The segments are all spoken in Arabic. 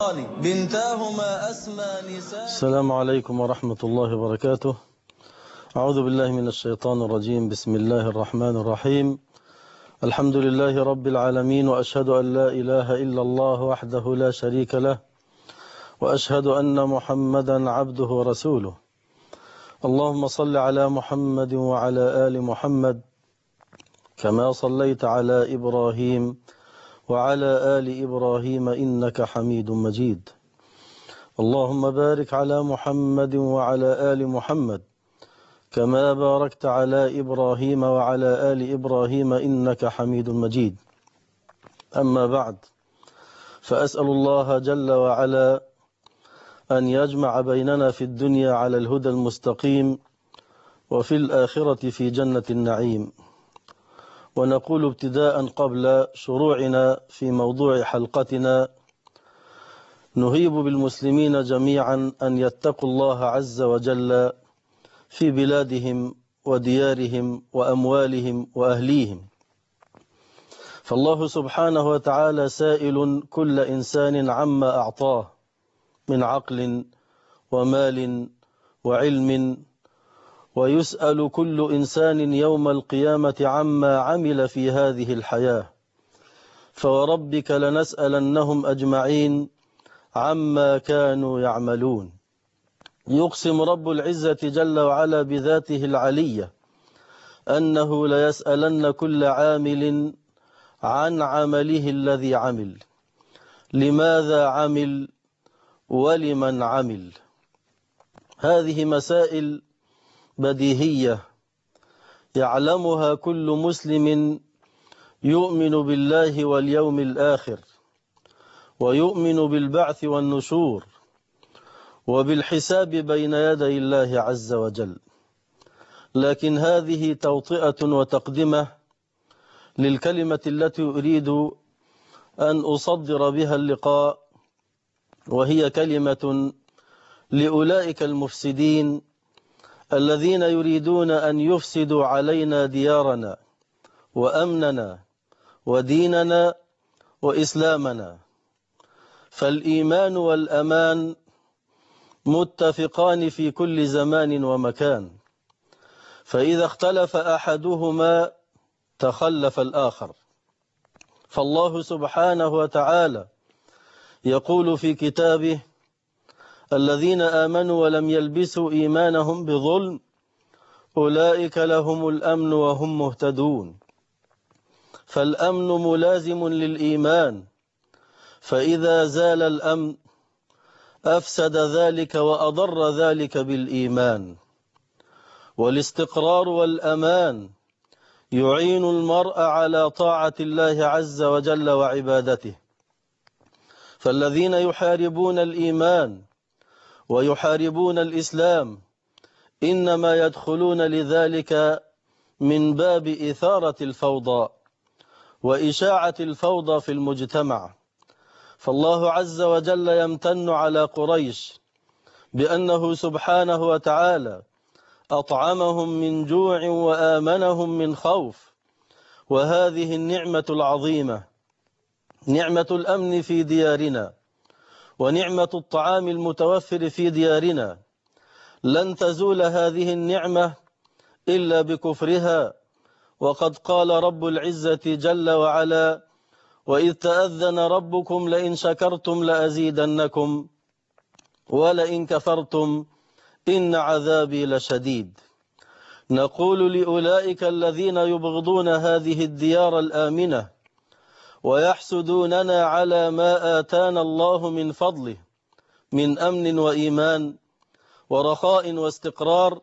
بنتاهما أسمى نساء. السلام عليكم ورحمة الله وبركاته. أعوذ بالله من الشيطان الرجيم. بسم الله الرحمن الرحيم. الحمد لله رب العالمين، وأشهد أن لا إله إلا الله وحده لا شريك له، وأشهد أن محمدا عبده ورسوله. اللهم صل على محمد وعلى آل محمد كما صليت على إبراهيم وعلى آل إبراهيم إنك حميد مجيد. اللهم بارك على محمد وعلى آل محمد كما باركت على إبراهيم وعلى آل إبراهيم إنك حميد مجيد. أما بعد، فأسأل الله جل وعلا أن يجمع بيننا في الدنيا على الهدى المستقيم، وفي الآخرة في جنة النعيم. ونقول ابتداء قبل شروعنا في موضوع حلقتنا: نهيب بالمسلمين جميعا أن يتقوا الله عز وجل في بلادهم وديارهم وأموالهم وأهليهم، فالله سبحانه وتعالى سائل كل إنسان عما أعطاه من عقل ومال وعلم، ويسأل كل إنسان يوم القيامة عما عمل في هذه الحياة، فوربك لنسألنهم أجمعين عما كانوا يعملون. يقسم رب العزة جل وعلا بذاته العلية أنه ليسألن كل عامل عن عمله الذي عمل، لماذا عمل ولمن عمل. هذه مسائل بديهية يعلمها كل مسلم يؤمن بالله واليوم الآخر، ويؤمن بالبعث والنشور وبالحساب بين يدي الله عز وجل. لكن هذه توطئة وتقدمة للكلمة التي أريد أن أصدر بها اللقاء، وهي كلمة لأولئك المفسدين الذين يريدون أن يفسدوا علينا ديارنا وأمننا وديننا وإسلامنا. فالإيمان والأمان متفقان في كل زمان ومكان، فإذا اختلف أحدهما تخلف الآخر. فالله سبحانه وتعالى يقول في كتابه: الذين آمنوا ولم يلبسوا إيمانهم بظلم أولئك لهم الأمن وهم مهتدون. فالأمن ملازم للإيمان، فإذا زال الأمن أفسد ذلك وأضر ذلك بالإيمان. والاستقرار والأمان يعين المرء على طاعة الله عز وجل وعبادته. فالذين يحاربون الإيمان ويحاربون الإسلام إنما يدخلون لذلك من باب إثارة الفوضى وإشاعة الفوضى في المجتمع. فالله عز وجل يمتن على قريش بأنه سبحانه وتعالى أطعمهم من جوع وآمنهم من خوف. وهذه النعمة العظيمة، نعمة الأمن في ديارنا ونعمة الطعام المتوفر في ديارنا، لن تزول هذه النعمة إلا بكفرها. وقد قال رب العزة جل وعلا: وإذ تأذن ربكم لئن شكرتم لأزيدنكم ولئن كفرتم إن عذابي لشديد. نقول لأولئك الذين يبغضون هذه الديار الآمنة ويحسدوننا على ما آتانا الله من فضله من أمن وإيمان ورخاء واستقرار،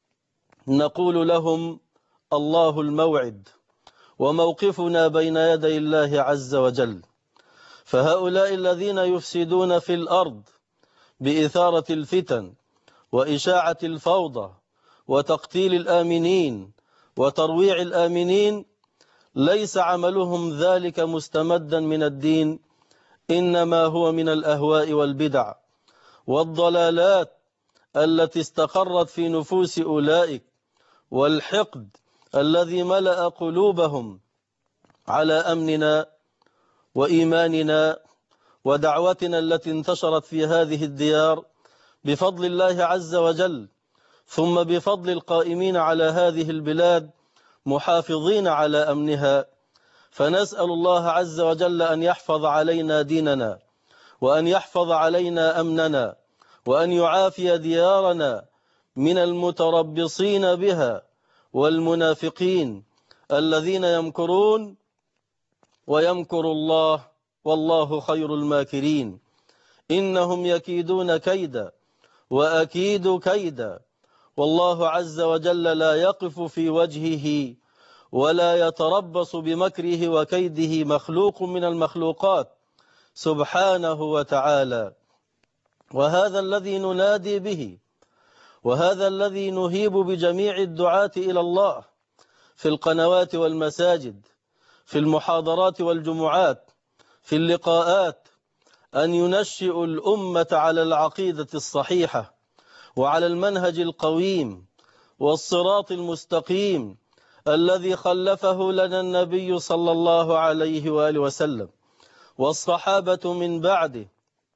نقول لهم: الله الموعد وموقفنا بين يدي الله عز وجل. فهؤلاء الذين يفسدون في الأرض بإثارة الفتن وإشاعة الفوضى وتقتيل الآمنين وترويع الآمنين ليس عملهم ذلك مستمدا من الدين، إنما هو من الأهواء والبدع والضلالات التي استقرت في نفوس أولئك، والحقد الذي ملأ قلوبهم على أمننا وإيماننا ودعوتنا التي انتشرت في هذه الديار بفضل الله عز وجل، ثم بفضل القائمين على هذه البلاد محافظين على أمنها. فنسأل الله عز وجل أن يحفظ علينا ديننا، وأن يحفظ علينا أمننا، وأن يعافي ديارنا من المتربصين بها والمنافقين الذين يمكرون ويمكر الله والله خير الماكرين. إنهم يكيدون كيدا وأكيد كيدا، والله عز وجل لا يقف في وجهه ولا يتربص بمكره وكيده مخلوق من المخلوقات سبحانه وتعالى. وهذا الذي ننادي به، وهذا الذي نهيب بجميع الدعاة إلى الله في القنوات والمساجد، في المحاضرات والجمعات، في اللقاءات، أن ينشئ الأمة على العقيدة الصحيحة وعلى المنهج القويم والصراط المستقيم الذي خلفه لنا النبي صلى الله عليه وآله وسلم والصحابة من بعده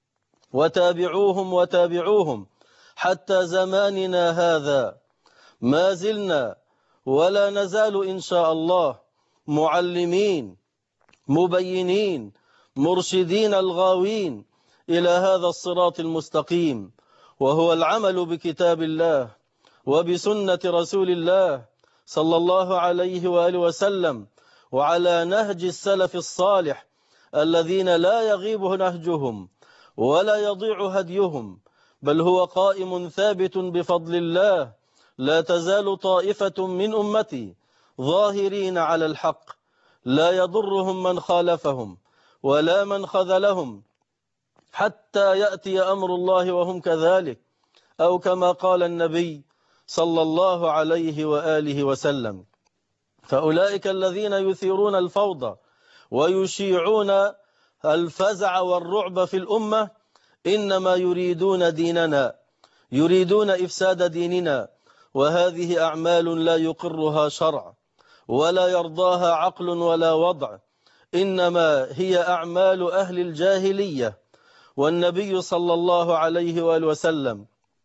وتابعوهم حتى زماننا هذا. ما زلنا ولا نزال إن شاء الله معلمين مبينين مرشدين الغاوين إلى هذا الصراط المستقيم، وهو العمل بكتاب الله وبسنة رسول الله صلى الله عليه وآله وسلم، وعلى نهج السلف الصالح الذين لا يغيب نهجهم ولا يضيع هديهم، بل هو قائم ثابت بفضل الله. لا تزال طائفة من أمتي ظاهرين على الحق، لا يضرهم من خالفهم ولا من خذلهم حتى يأتي أمر الله وهم كذلك، أو كما قال النبي صلى الله عليه وآله وسلم. فأولئك الذين يثيرون الفوضى ويشيعون الفزع والرعب في الأمة إنما يريدون ديننا، يريدون إفساد ديننا، وهذه أعمال لا يقرها شرع ولا يرضاها عقل ولا وضع، إنما هي أعمال أهل الجاهلية. والنبي صلى الله عليه وآله وسلم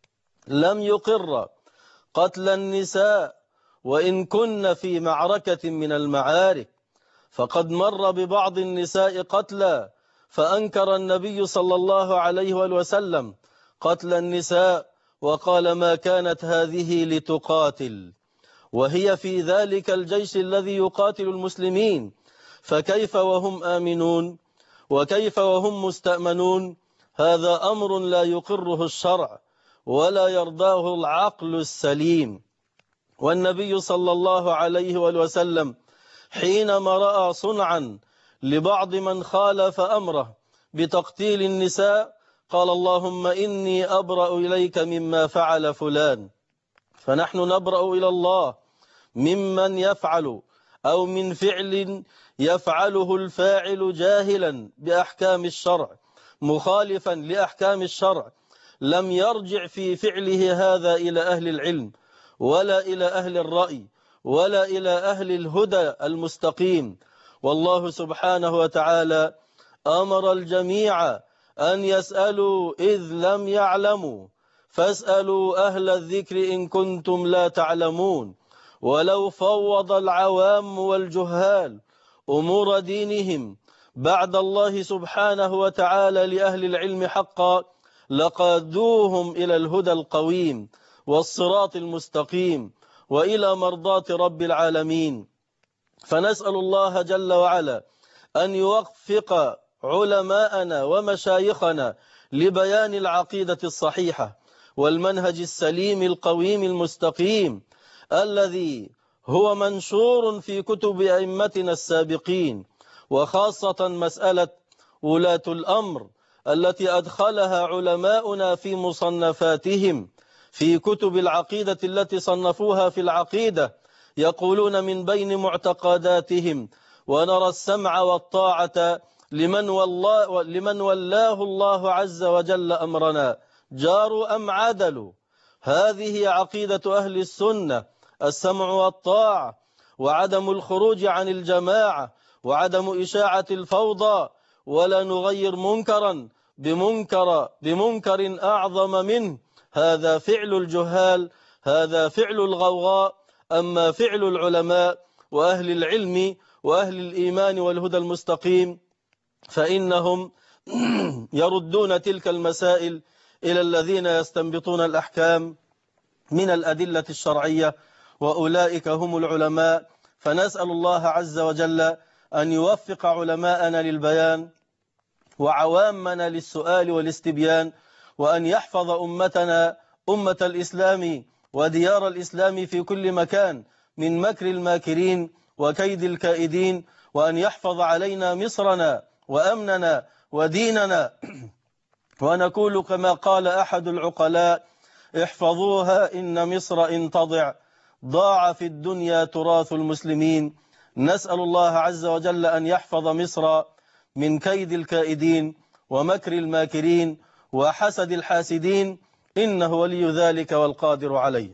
لم يقر قتل النساء وإن كن في معركة من المعارك، فقد مر ببعض النساء قتلى فأنكر النبي صلى الله عليه وآله وسلم قتل النساء وقال ما كانت هذه لتقاتل، وهي في ذلك الجيش الذي يقاتل المسلمين، فكيف وهم آمنون وكيف وهم مستأمنون؟ هذا أمر لا يقره الشرع ولا يرضاه العقل السليم. والنبي صلى الله عليه وسلم حينما رأى صنعا لبعض من خالف أمره بتقتيل النساء قال اللهم إني أبرأ إليك مما فعل فلان. فنحن نبرأ إلى الله ممن يفعل أو من فعل يفعله الفاعل جاهلا بأحكام الشرع مخالفا لأحكام الشرع، لم يرجع في فعله هذا إلى أهل العلم ولا إلى أهل الرأي ولا إلى أهل الهدى المستقيم. والله سبحانه وتعالى أمر الجميع أن يسألوا إذ لم يعلموا، فاسألوا أهل الذكر إن كنتم لا تعلمون. ولو فوض العوام والجهال أمور دينهم بعد الله سبحانه وتعالى لأهل العلم حقا لقادوهم إلى الهدى القويم والصراط المستقيم وإلى مرضاة رب العالمين. فنسأل الله جل وعلا أن يوفق علماءنا ومشايخنا لبيان العقيدة الصحيحة والمنهج السليم القويم المستقيم الذي هو منشور في كتب أئمتنا السابقين، وخاصة مسألة ولاة الأمر التي أدخلها علماؤنا في مصنفاتهم في كتب العقيدة التي صنفوها في العقيدة، يقولون من بين معتقداتهم ونرى السمع والطاعة لمن ولاه الله عز وجل أمرنا جاروا أم عدلوا. هذه عقيدة أهل السنة، السمع والطاعة، وعدم الخروج عن الجماعة، وعدم إشاعة الفوضى، ولا نغير منكرا بمنكر أعظم منه. هذا فعل الجهال، هذا فعل الغوغاء. أما فعل العلماء وأهل العلم وأهل الإيمان والهدى المستقيم فإنهم يردون تلك المسائل إلى الذين يستنبطون الأحكام من الأدلة الشرعية، وأولئك هم العلماء. فنسأل الله عز وجل أن يوفق علماءنا للبيان وعوامنا للسؤال والاستبيان، وأن يحفظ أمتنا أمة الإسلام وديار الإسلام في كل مكان من مكر الماكرين وكيد الكائدين، وأن يحفظ علينا مصرنا وأمننا وديننا. ونقول كما قال أحد العقلاء: احفظوها إن مصر إن تضع ضاع في الدنيا تراث المسلمين. نسأل الله عز وجل أن يحفظ مصر من كيد الكائدين ومكر الماكرين وحسد الحاسدين، إنه ولي ذلك والقادر عليه.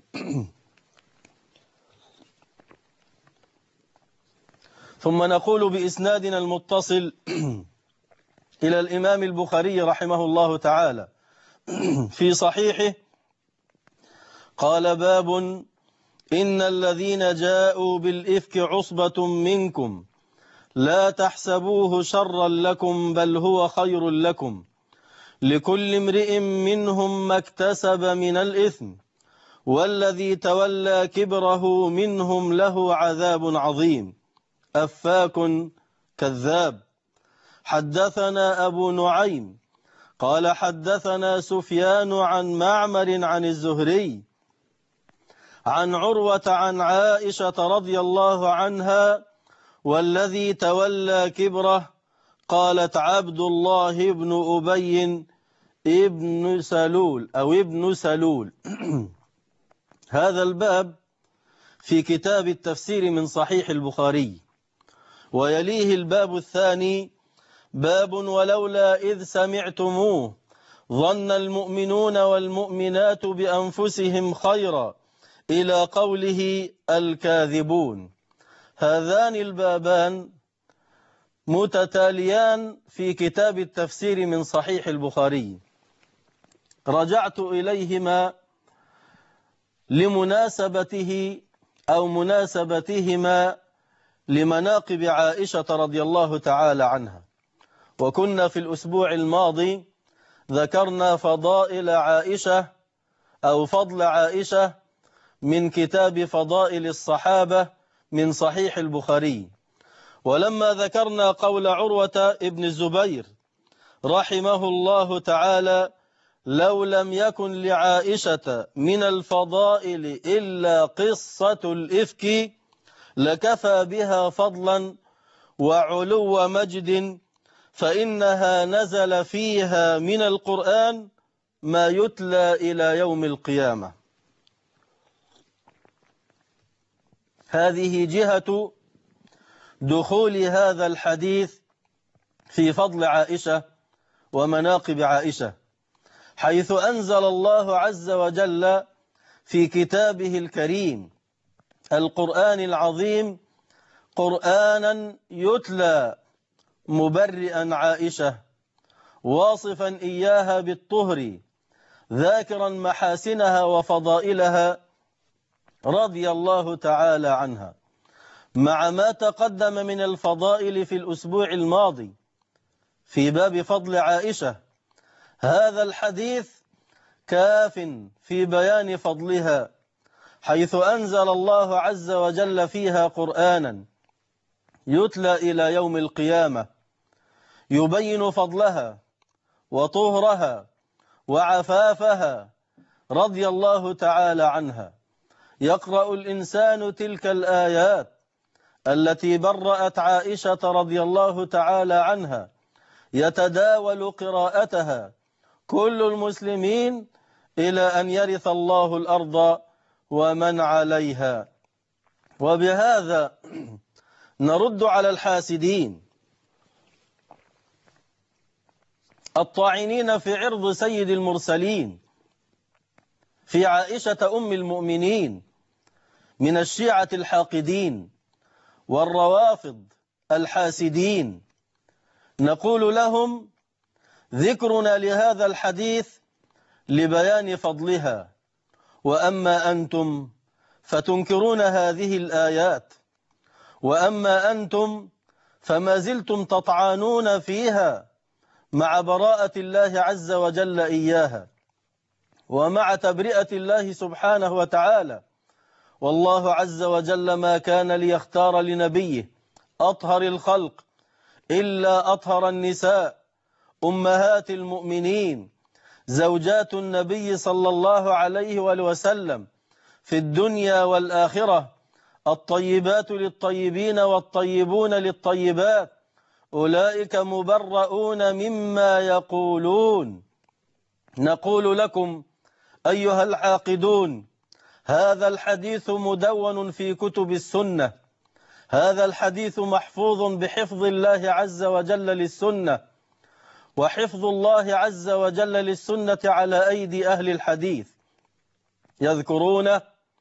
ثم نقول بإسنادنا المتصل إلى الإمام البخاري رحمه الله تعالى في صحيحه قال: باب إن الذين جاءوا بالإفك عصبة منكم لا تحسبوه شرا لكم بل هو خير لكم، لكل امرئ منهم ما اكتسب من الإثم، والذي تولى كبره منهم له عذاب عظيم. أفاك كذاب. حدثنا أبو نعيم قال حدثنا سفيان عن معمر عن الزهري عن عروة عن عائشة رضي الله عنها: والذي تولى كبره قالت عبد الله بن أبي ابن سلول أو ابن سلول. هذا الباب في كتاب التفسير من صحيح البخاري، ويليه الباب الثاني: باب ولولا إذ سمعتموه ظن المؤمنون والمؤمنات بأنفسهم خيرا إلى قوله الكاذبون. هذان البابان متتاليان في كتاب التفسير من صحيح البخاري، رجعت إليهما لمناسبته أو مناسبتهما لمناقب عائشة رضي الله تعالى عنها. وكنا في الأسبوع الماضي ذكرنا فضائل عائشة أو فضل عائشة من كتاب فضائل الصحابة من صحيح البخاري. ولما ذكرنا قول عروة ابن الزبير رحمه الله تعالى: لو لم يكن لعائشة من الفضائل إلا قصة الإفك لكفى بها فضلا وعلو مجد، فإنها نزل فيها من القرآن ما يتلى إلى يوم القيامة. هذه جهة دخول هذا الحديث في فضل عائشة ومناقب عائشة، حيث أنزل الله عز وجل في كتابه الكريم القرآن العظيم قرآنا يتلى مبرئا عائشة، واصفا إياها بالطهر، ذاكرا محاسنها وفضائلها رضي الله تعالى عنها، مع ما تقدم من الفضائل في الأسبوع الماضي في باب فضل عائشة. هذا الحديث كاف في بيان فضلها، حيث أنزل الله عز وجل فيها قرآنا يتلى إلى يوم القيامة يبين فضلها وطهرها وعفافها رضي الله تعالى عنها. يقرأ الإنسان تلك الآيات التي برأت عائشة رضي الله تعالى عنها، يتداول قراءتها كل المسلمين إلى أن يرث الله الأرض ومن عليها. وبهذا نرد على الحاسدين الطاعنين في عرض سيد المرسلين، في عائشة أم المؤمنين، من الشيعة الحاقدين والروافض الحاسدين. نقول لهم: ذكرنا لهذا الحديث لبيان فضلها، وأما أنتم فتنكرون هذه الآيات، وأما أنتم فما زلتم تطعنون فيها مع براءة الله عز وجل إياها، ومع تبرئة الله سبحانه وتعالى. والله عز وجل ما كان ليختار لنبيه أطهر الخلق إلا أطهر النساء أمهات المؤمنين زوجات النبي صلى الله عليه وآله وسلم في الدنيا والآخرة، الطيبات للطيبين والطيبون للطيبات، أولئك مبرؤون مما يقولون. نقول لكم أيها العاقدون: هذا الحديث مدون في كتب السنة، هذا الحديث محفوظ بحفظ الله عز وجل للسنة، وحفظ الله عز وجل للسنة على أيدي أهل الحديث، يذكرون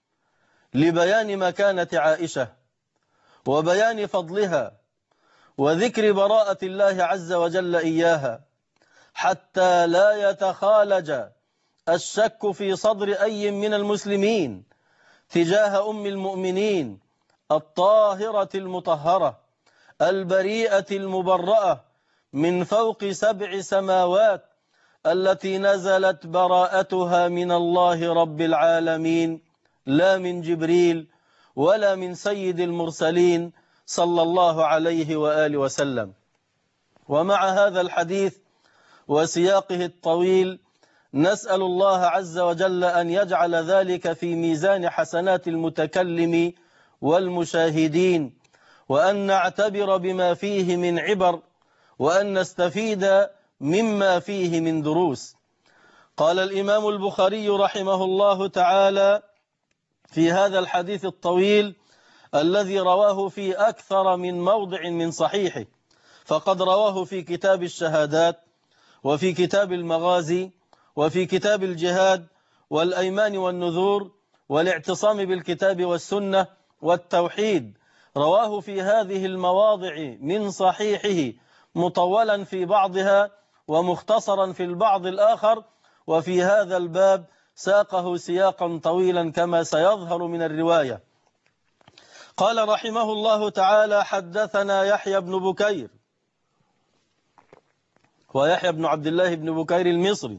لبيان مكانة عائشة وبيان فضلها وذكر براءة الله عز وجل إياها، حتى لا يتخالج الشك في صدر أي من المسلمين تجاه أم المؤمنين الطاهرة المطهرة البريئة المبرأة من فوق 7 سماوات، التي نزلت براءتها من الله رب العالمين، لا من جبريل ولا من سيد المرسلين صلى الله عليه وآله وسلم. ومع هذا الحديث وسياقه الطويل نسأل الله عز وجل أن يجعل ذلك في ميزان حسنات المتكلم والمشاهدين، وأن نعتبر بما فيه من عبر، وأن نستفيد مما فيه من دروس. قال الإمام البخاري رحمه الله تعالى في هذا الحديث الطويل الذي رواه في أكثر من موضع من صحيحه، فقد رواه في كتاب الشهادات، وفي كتاب المغازي، وفي كتاب الجهاد والأيمان والنذور والاعتصام بالكتاب والسنة والتوحيد. رواه في هذه المواضع من صحيحه مطولا في بعضها ومختصرا في البعض الآخر، وفي هذا الباب ساقه سياقا طويلا كما سيظهر من الرواية. قال رحمه الله تعالى: حدثنا يحيى بن بكير، ويحيى بن عبد الله بن بكير المصري،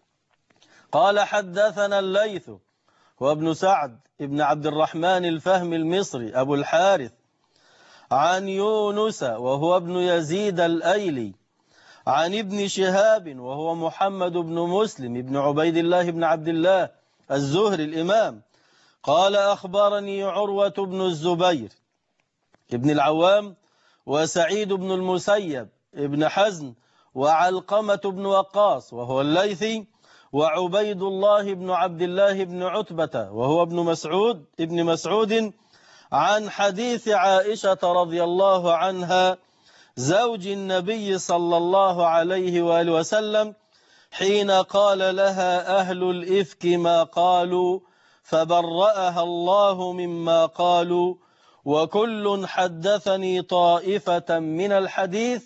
قال حدثنا الليث وابن سعد ابن عبد الرحمن الفهم المصري أبو الحارث، عن يونس وهو ابن يزيد الأيلي، عن ابن شهاب وهو محمد بن مسلم بن عبيد الله بن عبد الله الزهري الإمام، قال أخبرني عروة بن الزبير ابن العوام وسعيد بن المسيب ابن حزن وعلقمة بن وقاص وهو الليثي، وعبيد الله بن عبد الله بن عتبة وهو ابن مسعود عن حديث عائشة رضي الله عنها زوج النبي صلى الله عليه وآله وسلم حين قال لها أهل الإفك ما قالوا فبرأها الله مما قالوا، وكل حدثني طائفة من الحديث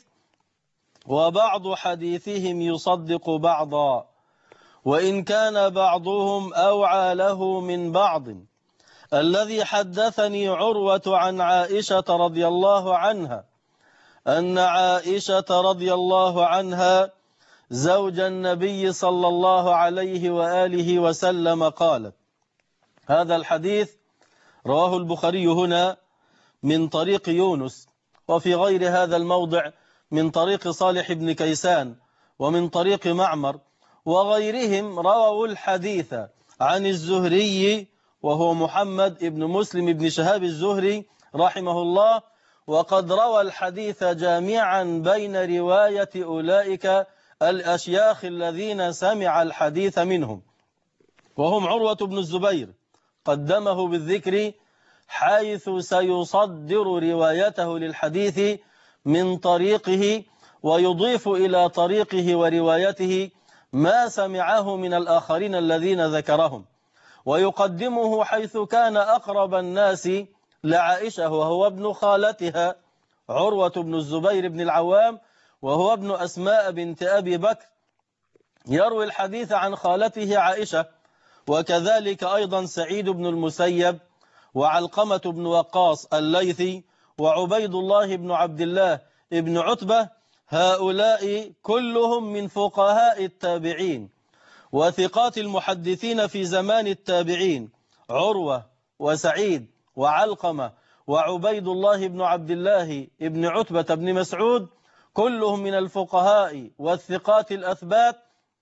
وبعض حديثهم يصدق بعضا، وإن كان بعضهم أوعى له من بعض. الذي حدثني عروة عن عائشة رضي الله عنها أن عائشة رضي الله عنها زوج النبي صلى الله عليه وآله وسلم قالت. هذا الحديث رواه البخاري هنا من طريق يونس، وفي غير هذا الموضع من طريق صالح بن كيسان ومن طريق معمر، وغيرهم رووا الحديث عن الزهري وهو محمد بن مسلم بن شهاب الزهري رحمه الله، وقد روى الحديث جامعا بين رواية أولئك الأشياخ الذين سمع الحديث منهم، وهم عروة بن الزبير قدمه بالذكر حيث سيصدر روايته للحديث من طريقه، ويضيف إلى طريقه وروايته ما سمعه من الآخرين الذين ذكرهم، ويقدمه حيث كان أقرب الناس لعائشة وهو ابن خالتها عروة بن الزبير بن العوام، وهو ابن أسماء بنت أبي بكر، يروي الحديث عن خالته عائشة، وكذلك أيضا سعيد بن المسيب وعلقمة بن وقاص الليثي وعبيد الله بن عبد الله بن عتبة. هؤلاء كلهم من فقهاء التابعين وثقات المحدثين في زمان التابعين، عروة وسعيد وعلقمة وعبيد الله بن عبد الله بن عتبة بن مسعود، كلهم من الفقهاء والثقات الأثبات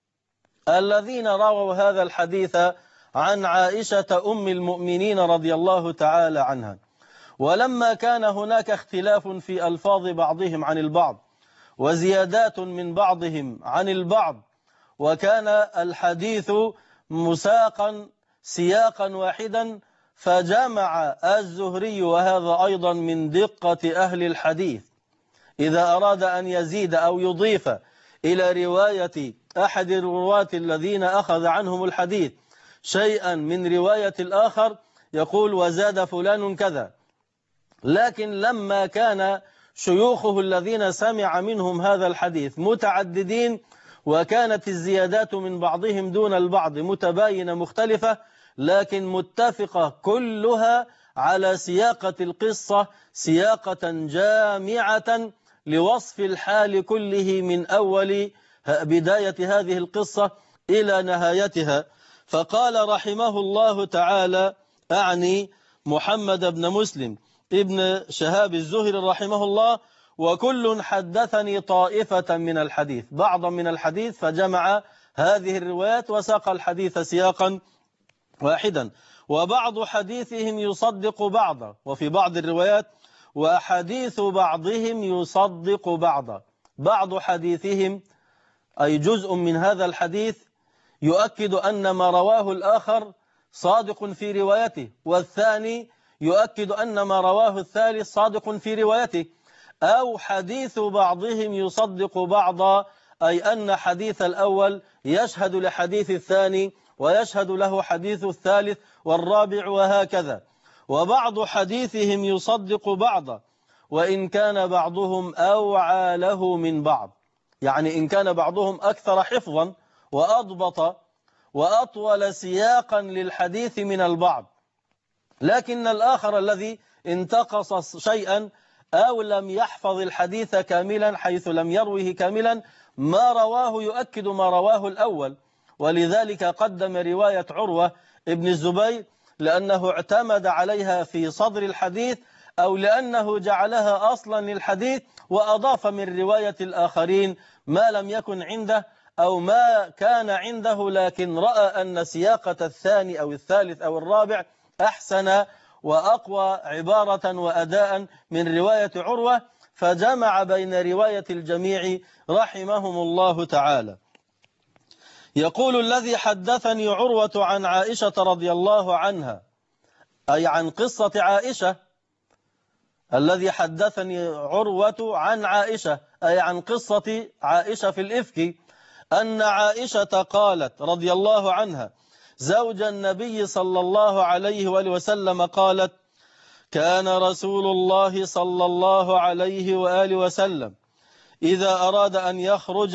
الذين رووا هذا الحديث عن عائشة أم المؤمنين رضي الله تعالى عنها. ولما كان هناك اختلاف في ألفاظ بعضهم عن البعض وزيادات من بعضهم عن البعض، وكان الحديث مساقا سياقا واحدا، فجمع الزهري، وهذا أيضا من دقة أهل الحديث، إذا أراد أن يزيد أو يضيف إلى رواية أحد الرواة الذين أخذ عنهم الحديث شيئا من رواية الآخر يقول وزاد فلان كذا. لكن لما كان شيوخه الذين سمع منهم هذا الحديث متعددين، وكانت الزيادات من بعضهم دون البعض متباينة مختلفة لكن متفقة كلها على سياقة القصة، سياقة جامعة لوصف الحال كله من أول بداية هذه القصة إلى نهايتها. فقال رحمه الله تعالى، أعني محمد بن مسلم ابن شهاب الزهري رحمه الله، وكل حدثني طائفة من الحديث، بعضا من الحديث، فجمع هذه الروايات وساق الحديث سياقا واحدا. وبعض حديثهم يصدق بعضا، وفي بعض الروايات وحديث بعضهم يصدق بعضا، بعض حديثهم أي جزء من هذا الحديث يؤكد أن ما رواه الآخر صادق في روايته، والثاني يؤكد أن ما رواه الثالث صادق في روايته، أو حديث بعضهم يصدق بعضا، أي أن حديث الأول يشهد لحديث الثاني ويشهد له حديث الثالث والرابع وهكذا. وبعض حديثهم يصدق بعضا وإن كان بعضهم أوعى له من بعض، يعني إن كان بعضهم أكثر حفظا وأضبط وأطول سياقا للحديث من البعض، لكن الآخر الذي انتقص شيئا أو لم يحفظ الحديث كاملا حيث لم يروه كاملا، ما رواه يؤكد ما رواه الأول. ولذلك قدم رواية عروة ابن الزبير لأنه اعتمد عليها في صدر الحديث، أو لأنه جعلها أصلا للحديث وأضاف من رواية الآخرين ما لم يكن عنده أو ما كان عنده، لكن رأى أن سياقة الثاني أو الثالث أو الرابع أحسن وأقوى عبارة وأداء من رواية عروة، فجمع بين رواية الجميع رحمهم الله تعالى. يقول الذي حدثني عروة عن عائشة رضي الله عنها، أي عن قصة عائشة، الذي حدثني عروة عن عائشة أي عن قصة عائشة في الإفك، أن عائشة قالت رضي الله عنها زوج النبي صلى الله عليه وآله وسلم قالت: كان رسول الله صلى الله عليه وآله وسلم إذا أراد أن يخرج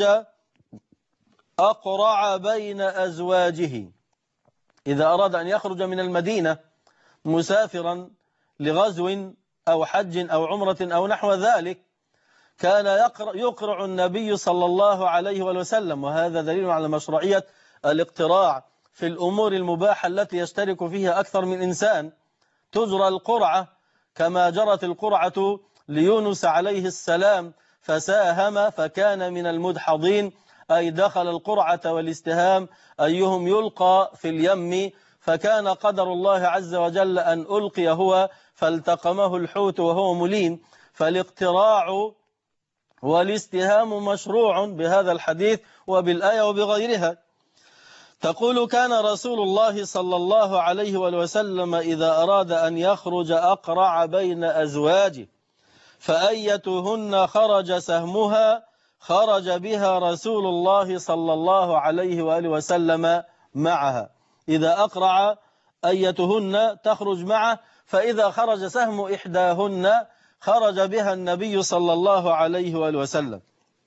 أقرع بين أزواجه. إذا أراد أن يخرج من المدينة مسافرا لغزو أو حج أو عمرة أو نحو ذلك، كان يقرع النبي صلى الله عليه وسلم، وهذا دليل على مشروعية الاقتراع في الأمور المباحة التي يشترك فيها أكثر من إنسان. تجرى القرعة كما جرت القرعة ليونس عليه السلام فساهم فكان من المدحضين، أي دخل القرعة والاستهام أيهم يلقى في اليم، فكان قدر الله عز وجل أن ألقي هو فالتقمه الحوت وهو مليم. فالاقتراع والاستهام مشروع بهذا الحديث وبالآية وبغيرها. تقول: كان رسول الله صلى الله عليه وسلم إذا أراد أن يخرج أقرع بين أزواجه، فأيتهن خرج سهمها خرج بها رسول الله صلى الله عليه وآله وسلم معها. إذا أقرع أيتهن تخرج معه، فإذا خرج سهم إحداهن خرج بها النبي صلى الله عليه وآله وسلم.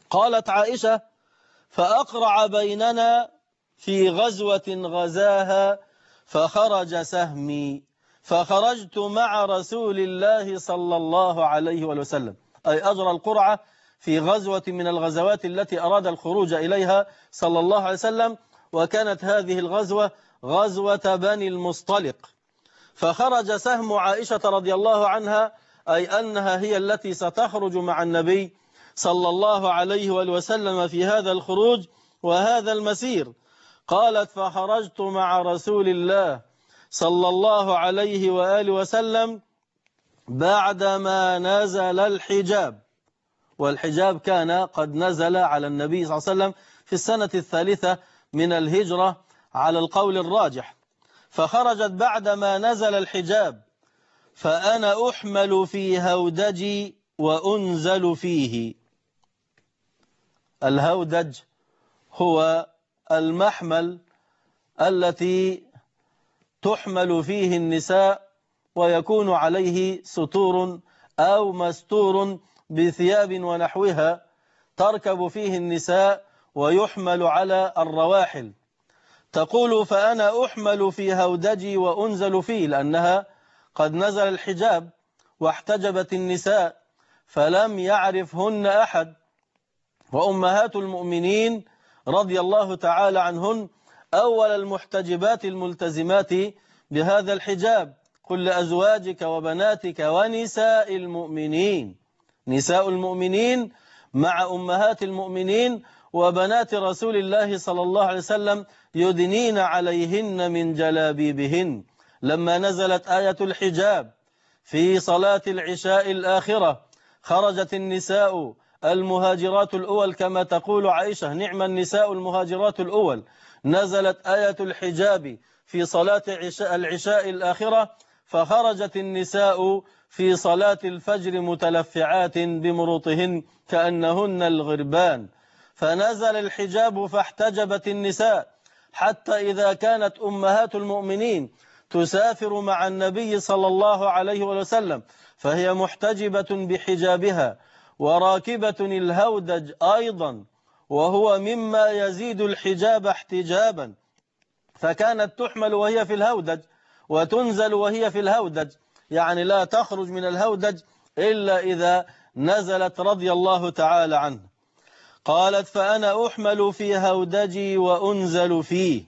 قالت عائشة: فأقرع بيننا في غزوة غزاها فخرج سهمي فخرجت مع رسول الله صلى الله عليه وسلم، أي أجرى القرعة في غزوة من الغزوات التي أراد الخروج إليها صلى الله عليه وسلم، وكانت هذه الغزوة غزوة بني المصطلق. فخرج سهم عائشة رضي الله عنها، أي أنها هي التي ستخرج مع النبي صلى الله عليه وسلم في هذا الخروج وهذا المسير. قالت: فخرجت مع رسول الله صلى الله عليه وآله وسلم بعدما نزل الحجاب، والحجاب كان قد نزل على النبي صلى الله عليه وسلم في السنة الثالثة من الهجرة على القول الراجح. فخرجت بعدما نزل الحجاب، فأنا أحمل في هودجي وأنزل فيه. الهودج هو المحمل التي تحمل فيه النساء ويكون عليه ستور أو مستور بثياب ونحوها تركب فيه النساء ويحمل على الرواحل. تقول: فأنا أحمل في هودجي وأنزل فيه، لأنها قد نزل الحجاب واحتجبت النساء فلم يعرفهن أحد، وأمهات المؤمنين رضي الله تعالى عنهن أول المحتجبات الملتزمات بهذا الحجاب. قل لأزواجك وبناتك ونساء المؤمنين، نساء المؤمنين مع أمهات المؤمنين وبنات رسول الله صلى الله عليه وسلم يدنين عليهن من جلابيبهن. لما نزلت آية الحجاب في صلاة العشاء الآخرة خرجت النساء المهاجرات الأول، كما تقول عائشة: نعم النساء المهاجرات الأول. نزلت آية الحجاب في صلاة العشاء الآخرة، فخرجت النساء في صلاة الفجر متلفعات بمروطهن كأنهن الغربان، فنزل الحجاب فاحتجبت النساء، حتى إذا كانت أمهات المؤمنين تسافر مع النبي صلى الله عليه وسلم فهي محتجبة بحجابها وراكبة الهودج أيضا، وهو مما يزيد الحجاب احتجابا، فكانت تحمل وهي في الهودج وتنزل وهي في الهودج، يعني لا تخرج من الهودج إلا إذا نزلت رضي الله تعالى عنه. قالت: فأنا أحمل في هودجي وأنزل فيه،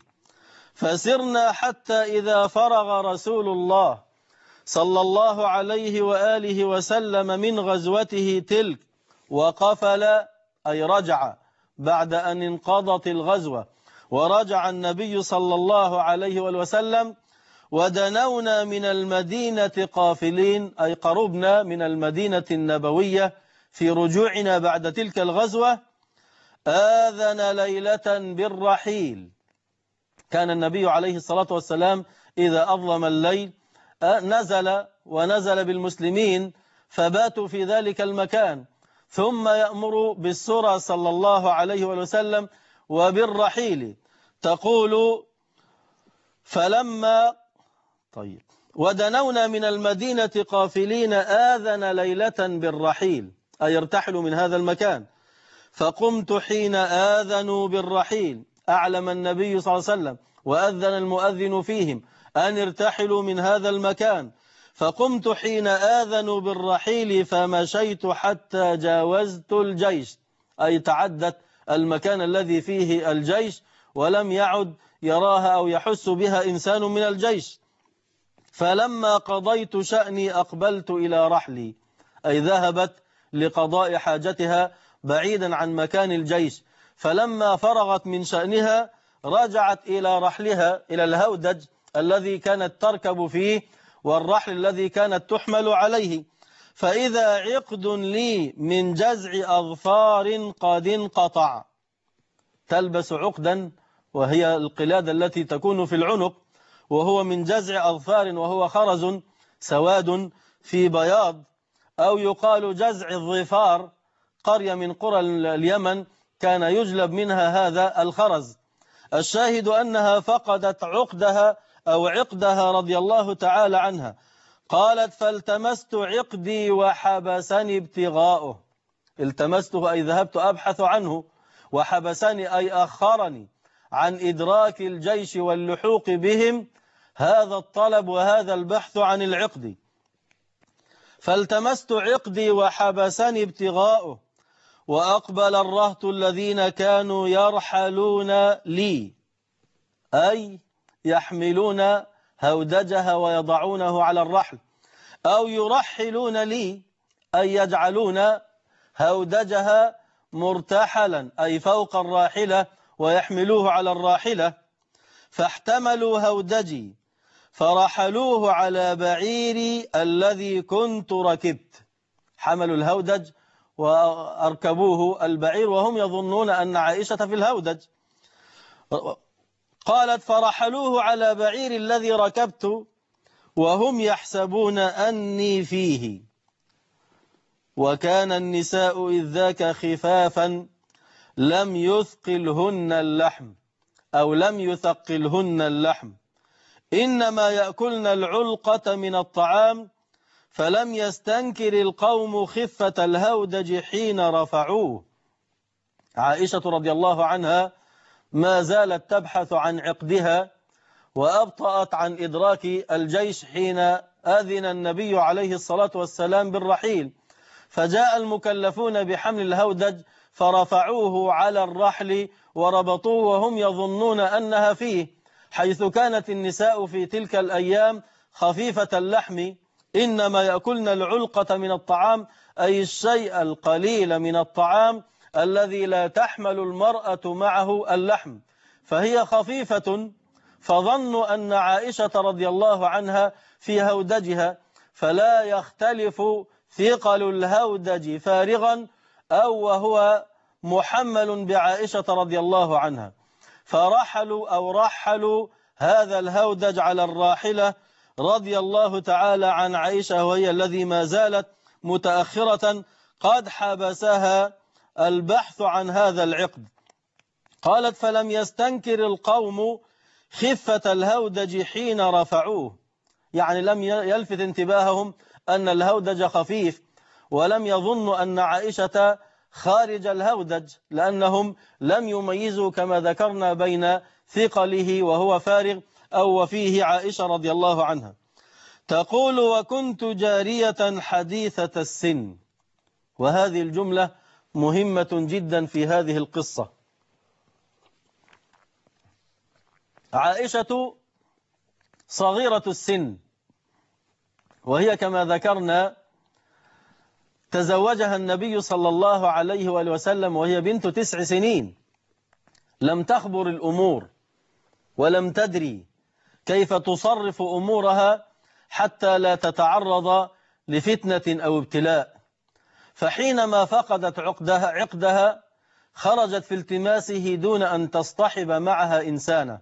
فسرنا حتى إذا فرغ رسول الله صلى الله عليه وآله وسلم من غزوته تلك وقفل، أي رجع بعد أن انقضت الغزوة، ورجع النبي صلى الله عليه وسلم، ودنونا من المدينة قافلين، أي قربنا من المدينة النبوية في رجوعنا بعد تلك الغزوة، آذن ليلة بالرحيل. كان النبي عليه الصلاة والسلام إذا أظلم الليل نزل بالمسلمين فباتوا في ذلك المكان، ثم يأمر بالسرى صلى الله عليه وسلم وبالرحيل. تقول: ودنونا من المدينة قافلين آذن ليلة بالرحيل، أي ارتحلوا من هذا المكان. فقمت حين آذنوا بالرحيل، أعلم النبي صلى الله عليه وسلم وأذن المؤذن فيهم أن ارتحلوا من هذا المكان، فقمت حين آذنوا بالرحيل فمشيت حتى جاوزت الجيش، أي تعدت المكان الذي فيه الجيش ولم يعد يراها أو يحس بها إنسان من الجيش. فلما قضيت شأني أقبلت إلى رحلي، أي ذهبت لقضاء حاجتها بعيدا عن مكان الجيش، فلما فرغت من شأنها رجعت إلى رحلها، إلى الهودج الذي كانت تركب فيه والرحل الذي كانت تحمل عليه، فإذا عقد لي من جزع أظفار قد انقطع. تلبس عقدا وهي القلادة التي تكون في العنق، وهو من جزع أظفار، وهو خرز سواد في بياض، أو يقال جزع الظفار، قرية من قرى اليمن كان يجلب منها هذا الخرز. الشاهد أنها فقدت عقدها أو عقدها رضي الله تعالى عنها. قالت: فالتمست عقدي وحبسني ابتغاؤه. التمسته أي ذهبت أبحث عنه، وحبسني أي أخرني عن إدراك الجيش واللحوق بهم هذا الطلب وهذا البحث عن العقد. فالتمست عقدي وحبسني ابتغاؤه، وأقبل الرهط الذين كانوا يرحلون لي أي يحملون هودجها ويضعونه على الرحل، أو يرحلون لي أي يجعلون هودجها مرتحلا أي فوق الراحلة ويحملوه على الراحلة. فاحتملوا هودجي فرحلوه على بعيري الذي كنت ركبت. حملوا الهودج وأركبوه البعير وهم يظنون أن عائشة في الهودج. قالت فرحلوه على بعير الذي ركبت وهم يحسبون أني فيه. وكان النساء إذ ذاك خفافا لم يثقلهن اللحم أو لم يثقلهن اللحم، إنما يأكلن العلقة من الطعام، فلم يستنكر القوم خفة الهودج حين رفعوه. عائشة رضي الله عنها ما زالت تبحث عن عقدها، وأبطأت عن إدراك الجيش حين أذن النبي عليه الصلاة والسلام بالرحيل، فجاء المكلفون بحمل الهودج فرفعوه على الرحل وربطوه وهم يظنون أنها فيه، حيث كانت النساء في تلك الأيام خفيفة اللحم، إنما يأكلن العلقة من الطعام أي الشيء القليل من الطعام الذي لا تحمل المرأة معه اللحم، فهي خفيفة. فظنوا أن عائشة رضي الله عنها في هودجها، فلا يختلف ثقل الهودج فارغا أو وهو محمل بعائشة رضي الله عنها، رحلوا هذا الهودج على الراحلة رضي الله تعالى عن عائشة، وهي الذي ما زالت متأخرة قد حبسها البحث عن هذا العقد. قالت فلم يستنكر القوم خفة الهودج حين رفعوه، يعني لم يلفت انتباههم أن الهودج خفيف، ولم يظنوا أن عائشة خارج الهودج، لأنهم لم يميزوا كما ذكرنا بين ثقله وهو فارغ أو وفيه عائشة رضي الله عنها. تقول وكنت جارية حديثة السن، وهذه الجملة مهمة جدا في هذه القصة. عائشة صغيرة السن، وهي كما ذكرنا تزوجها النبي صلى الله عليه وآله وسلم وهي بنت 9 سنين، لم تخبر الأمور ولم تدري كيف تصرف أمورها حتى لا تتعرض لفتنة أو ابتلاء. فحينما فقدت عقدها خرجت في التماسه دون أن تصطحب معها إنسانا،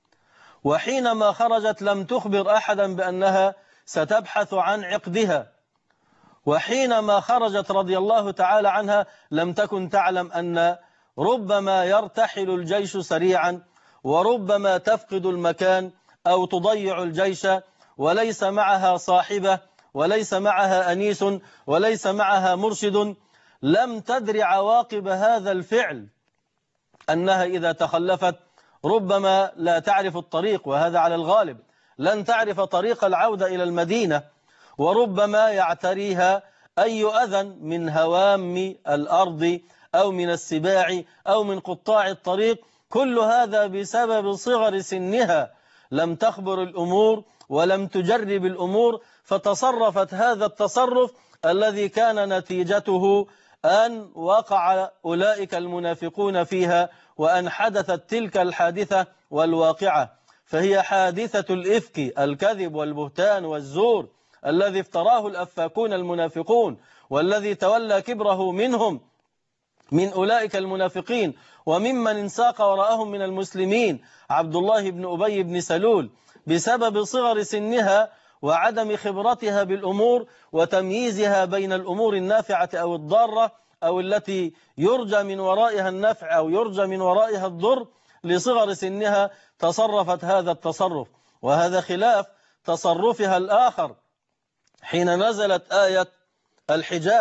وحينما خرجت لم تخبر أحدا بأنها ستبحث عن عقدها، وحينما خرجت رضي الله تعالى عنها لم تكن تعلم أن ربما يرتحل الجيش سريعا، وربما تفقد المكان أو تضيع الجيش، وليس معها صاحبة وليس معها أنيس وليس معها مرشد. لم تدر عواقب هذا الفعل، أنها إذا تخلفت ربما لا تعرف الطريق، وهذا على الغالب، لن تعرف طريق العودة إلى المدينة، وربما يعتريها أي أذى من هوام الأرض أو من السباع أو من قطاع الطريق، كل هذا بسبب صغر سنها، لم تخبر الأمور ولم تجرب الأمور، فتصرفت هذا التصرف الذي كان نتيجته أن وقع أولئك المنافقون فيها، وأن حدثت تلك الحادثة والواقعة. فهي حادثة الإفك، الكذب والبهتان والزور الذي افتراه الأفاكون المنافقون، والذي تولى كبره منهم من أولئك المنافقين وممن انساق وراءهم من المسلمين عبد الله بن أبي بن سلول، بسبب صغر سنها وعدم خبرتها بالأمور وتمييزها بين الأمور النافعة أو الضارة أو التي يرجى من ورائها النفع أو يرجى من ورائها الضر. لصغر سنها تصرفت هذا التصرف، وهذا خلاف تصرفها الآخر حين نزلت آية الحجاب،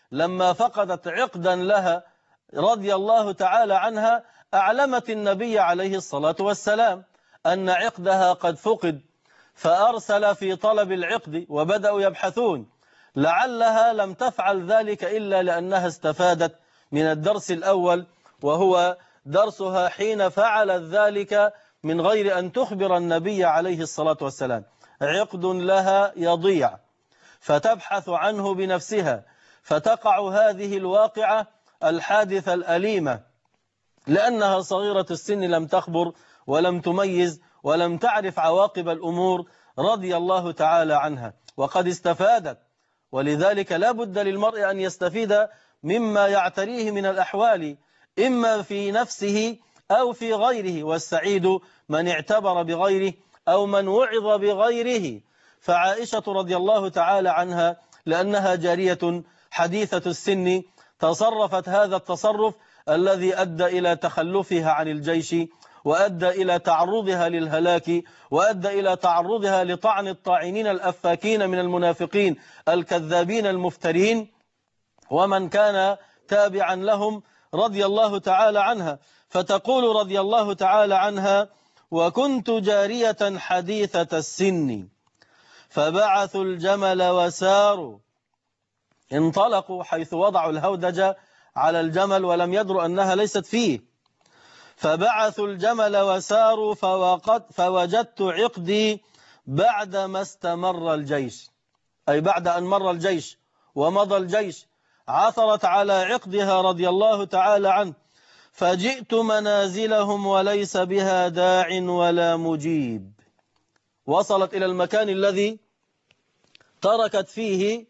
لما فقدت عقدا لها رضي الله تعالى عنها أعلمت النبي عليه الصلاة والسلام أن عقدها قد فقد، فأرسل في طلب العقد وبدأوا يبحثون. لعلها لم تفعل ذلك إلا لأنها استفادت من الدرس الأول، وهو درسها حين فعلت ذلك من غير أن تخبر النبي عليه الصلاة والسلام. عقد لها يضيع فتبحث عنه بنفسها، فتقع هذه الواقعة الحادثة الأليمة لأنها صغيرة السن، لم تخبر ولم تميز ولم تعرف عواقب الأمور رضي الله تعالى عنها، وقد استفادت. ولذلك لا بد للمرء أن يستفيد مما يعتريه من الأحوال، إما في نفسه أو في غيره، والسعيد من اعتبر بغيره أو من وعظ بغيره. فعائشة رضي الله تعالى عنها لأنها جارية حديثة السن تصرفت هذا التصرف الذي أدى إلى تخلفها عن الجيش، وأدى إلى تعرضها للهلاك، وأدى إلى تعرضها لطعن الطاعنين الأفاكين من المنافقين الكذابين المفترين ومن كان تابعا لهم رضي الله تعالى عنها. فتقول رضي الله تعالى عنها: وكنت جارية حديثة السن فبعثوا الجمل وساروا. انطلقوا حيث وضعوا الهودج على الجمل ولم يدروا أنها ليست فيه. فبعثوا الجمل وساروا فوجدت عقدي بعدما استمر الجيش، أي بعد أن مر الجيش ومضى الجيش، عثرت على عقدها رضي الله تعالى عنه. فجئت منازلهم وليس بها داع ولا مجيب. وصلت إلى المكان الذي تركت فيه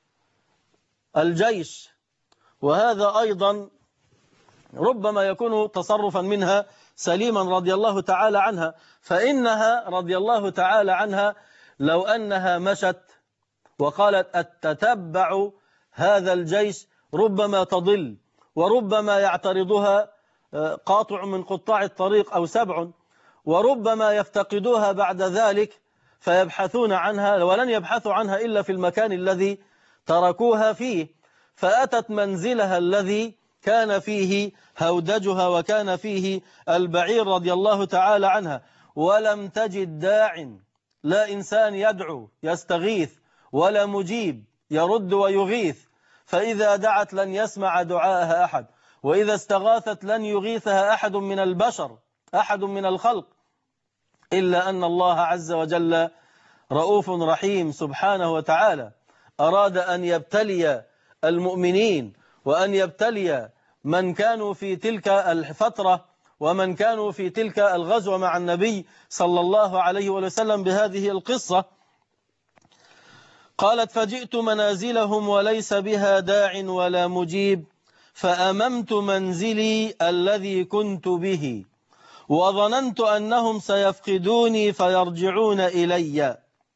الجيش، وهذا أيضا ربما يكون تصرفا منها سليما رضي الله تعالى عنها، فإنها رضي الله تعالى عنها لو أنها مشت وقالت أتتبع هذا الجيش ربما تضل، وربما يعترضها قاطع من قطاع الطريق أو سبع، وربما يفتقدوها بعد ذلك فيبحثون عنها، ولن يبحثوا عنها إلا في المكان الذي تركوها فيه. فأتت منزلها الذي كان فيه هودجها وكان فيه البعير رضي الله تعالى عنها، ولم تجد داع، لا إنسان يدعو يستغيث ولا مجيب يرد ويغيث. فإذا دعت لن يسمع دعاءها أحد، وإذا استغاثت لن يغيثها أحد من البشر، أحد من الخلق، إلا أن الله عز وجل رؤوف رحيم سبحانه وتعالى أراد أن يبتلي المؤمنين وأن يبتلي من كانوا في تلك الفترة ومن كانوا في تلك الغزوة مع النبي صلى الله عليه وسلم بهذه القصة. قالت: فجئت منازلهم وليس بها داع ولا مجيب، فأممت منزلي الذي كنت به، وظننت أنهم سيفقدوني فيرجعون إلي.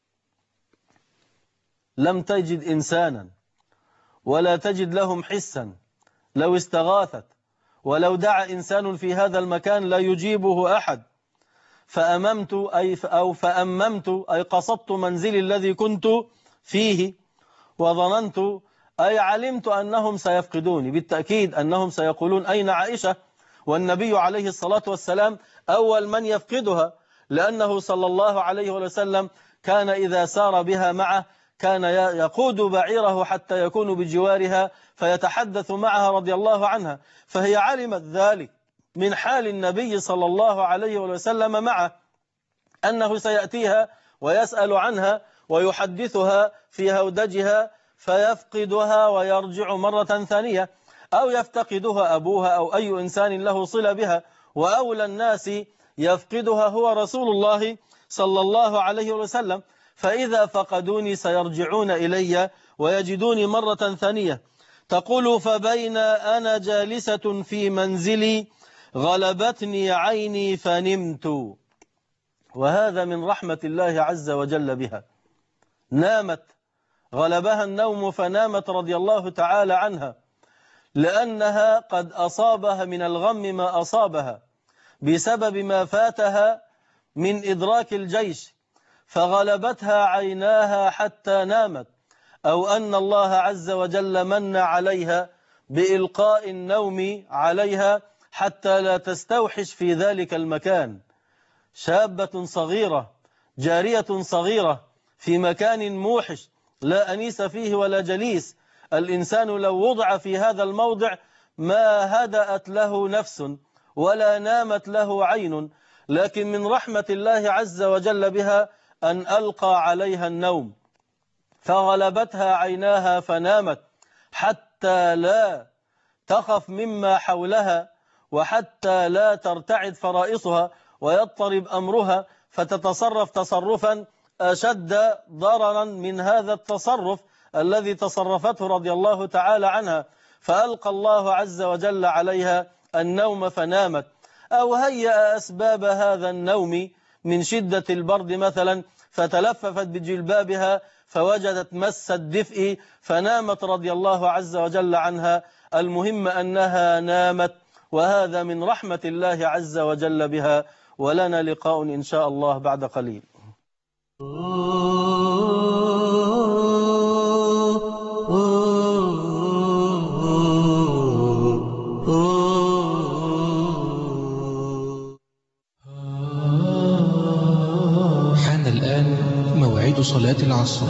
لم تجد إنسانا ولا تجد لهم حسا، لو استغاثت ولو دعا إنسان في هذا المكان لا يجيبه أحد. فأممت أي قصدت منزلي الذي كنت فيه، وظننت أي علمت أنهم سيفقدوني، بالتأكيد أنهم سيقولون أين عائشة؟ والنبي عليه الصلاة والسلام أول من يفقدها، لأنه صلى الله عليه وسلم كان إذا سار بها معه كان يقود بعيره حتى يكون بجوارها فيتحدث معها رضي الله عنها، فهي علمت ذلك من حال النبي صلى الله عليه وسلم معه أنه سيأتيها ويسأل عنها ويحدثها في هودجها فيفقدها ويرجع مرة ثانية، أو يفتقدها أبوها أو أي إنسان له صلة بها، وأولى الناس يفقدها هو رسول الله صلى الله عليه وسلم. فإذا فقدوني سيرجعون إلي ويجدوني مرة ثانية. تقول: فبين أنا جالسة في منزلي غلبتني عيني فنمت. وهذا من رحمة الله عز وجل بها، نامت، غلبها النوم فنامت رضي الله تعالى عنها، لأنها قد أصابها من الغم ما أصابها بسبب ما فاتها من إدراك الجيش، فغلبتها عيناها حتى نامت. أو أن الله عز وجل من عليها بإلقاء النوم عليها حتى لا تستوحش في ذلك المكان. شابة صغيرة، جارية صغيرة في مكان موحش لا أنيس فيه ولا جليس، الإنسان لو وضع في هذا الموضع ما هدأت له نفس ولا نامت له عين، لكن من رحمة الله عز وجل بها أن ألقى عليها النوم فغلبتها عيناها فنامت حتى لا تخف مما حولها، وحتى لا ترتعد فرائصها ويضطرب أمرها فتتصرف تصرفا أشد ضررا من هذا التصرف الذي تصرفته رضي الله تعالى عنها، فألقى الله عز وجل عليها النوم فنامت. أو هيأ أسباب هذا النوم من شدة البرد مثلا فتلففت بجلبابها فوجدت مس الدفء فنامت رضي الله عز وجل عنها. المهم أنها نامت، وهذا من رحمة الله عز وجل بها. ولنا لقاء إن شاء الله بعد قليل. حان الآن موعد صلاة العصر.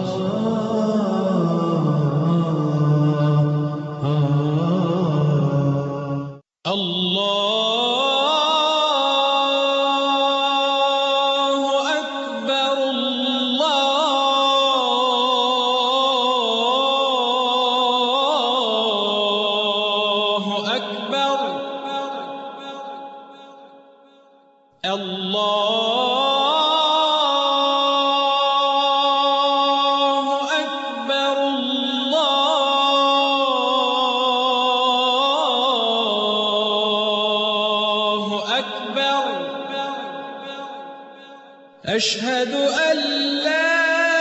أشهد أن لا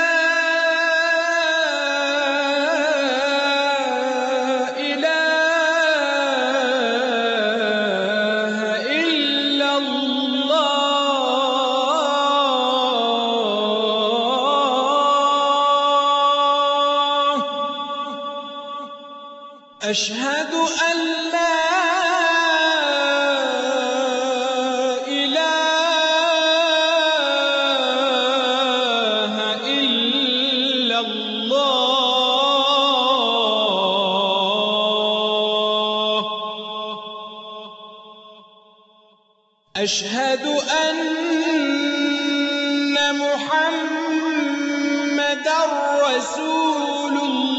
إله إلا الله. أشهد أن لا أشهد أن محمدًا رسول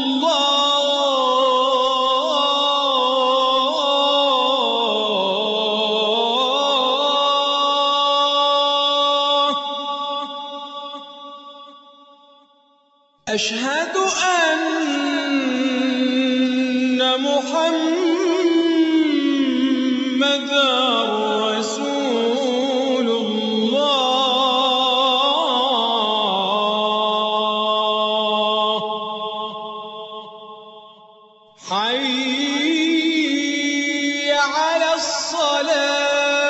الله. أشهد أن محمدًا رسول الله. حي على الصلاة.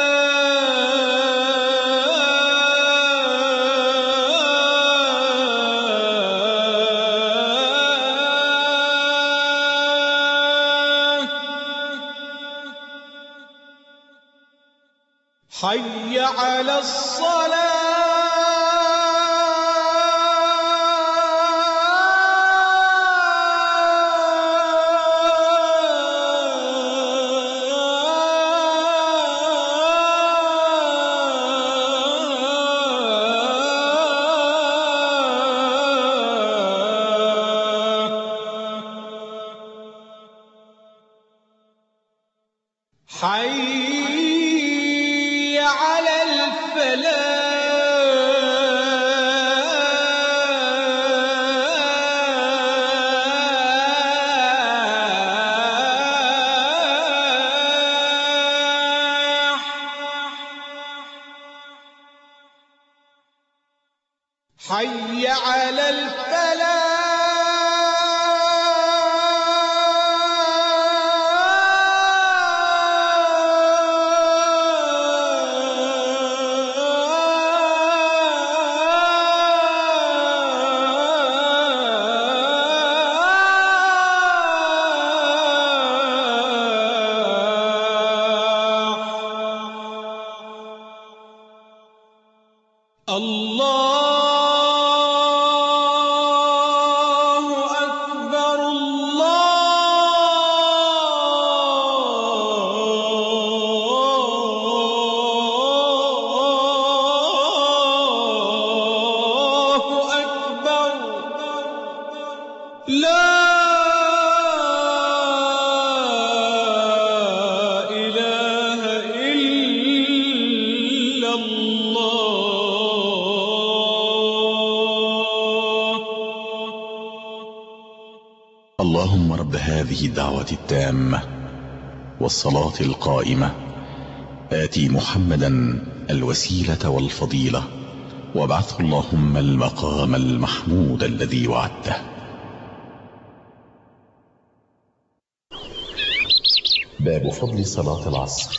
حي على الصلاة. حي على الفلاح. حي على الفلاح. الله أكبر الله أكبر لا إله إلا الله. اللهم رب هذه الدعوة التامة والصلاة القائمة آتي محمدا الوسيلة والفضيلة وابعثه اللهم المقام المحمود الذي وعدته. باب فضل صلاة العصر.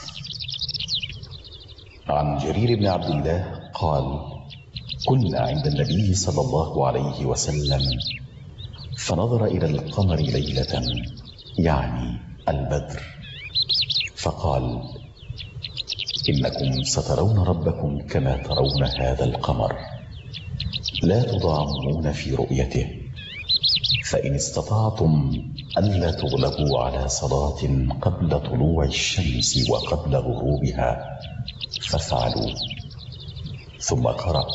عن جرير بن عبد الله قال: كنا عند النبي صلى الله عليه وسلم فنظر إلى القمر ليلة، يعني البدر، فقال: إنكم سترون ربكم كما ترون هذا القمر، لا تضامون في رؤيته، فإن استطعتم ألا تغلبوا على صلاة قبل طلوع الشمس وقبل غروبها فافعلوا. ثم قرأ: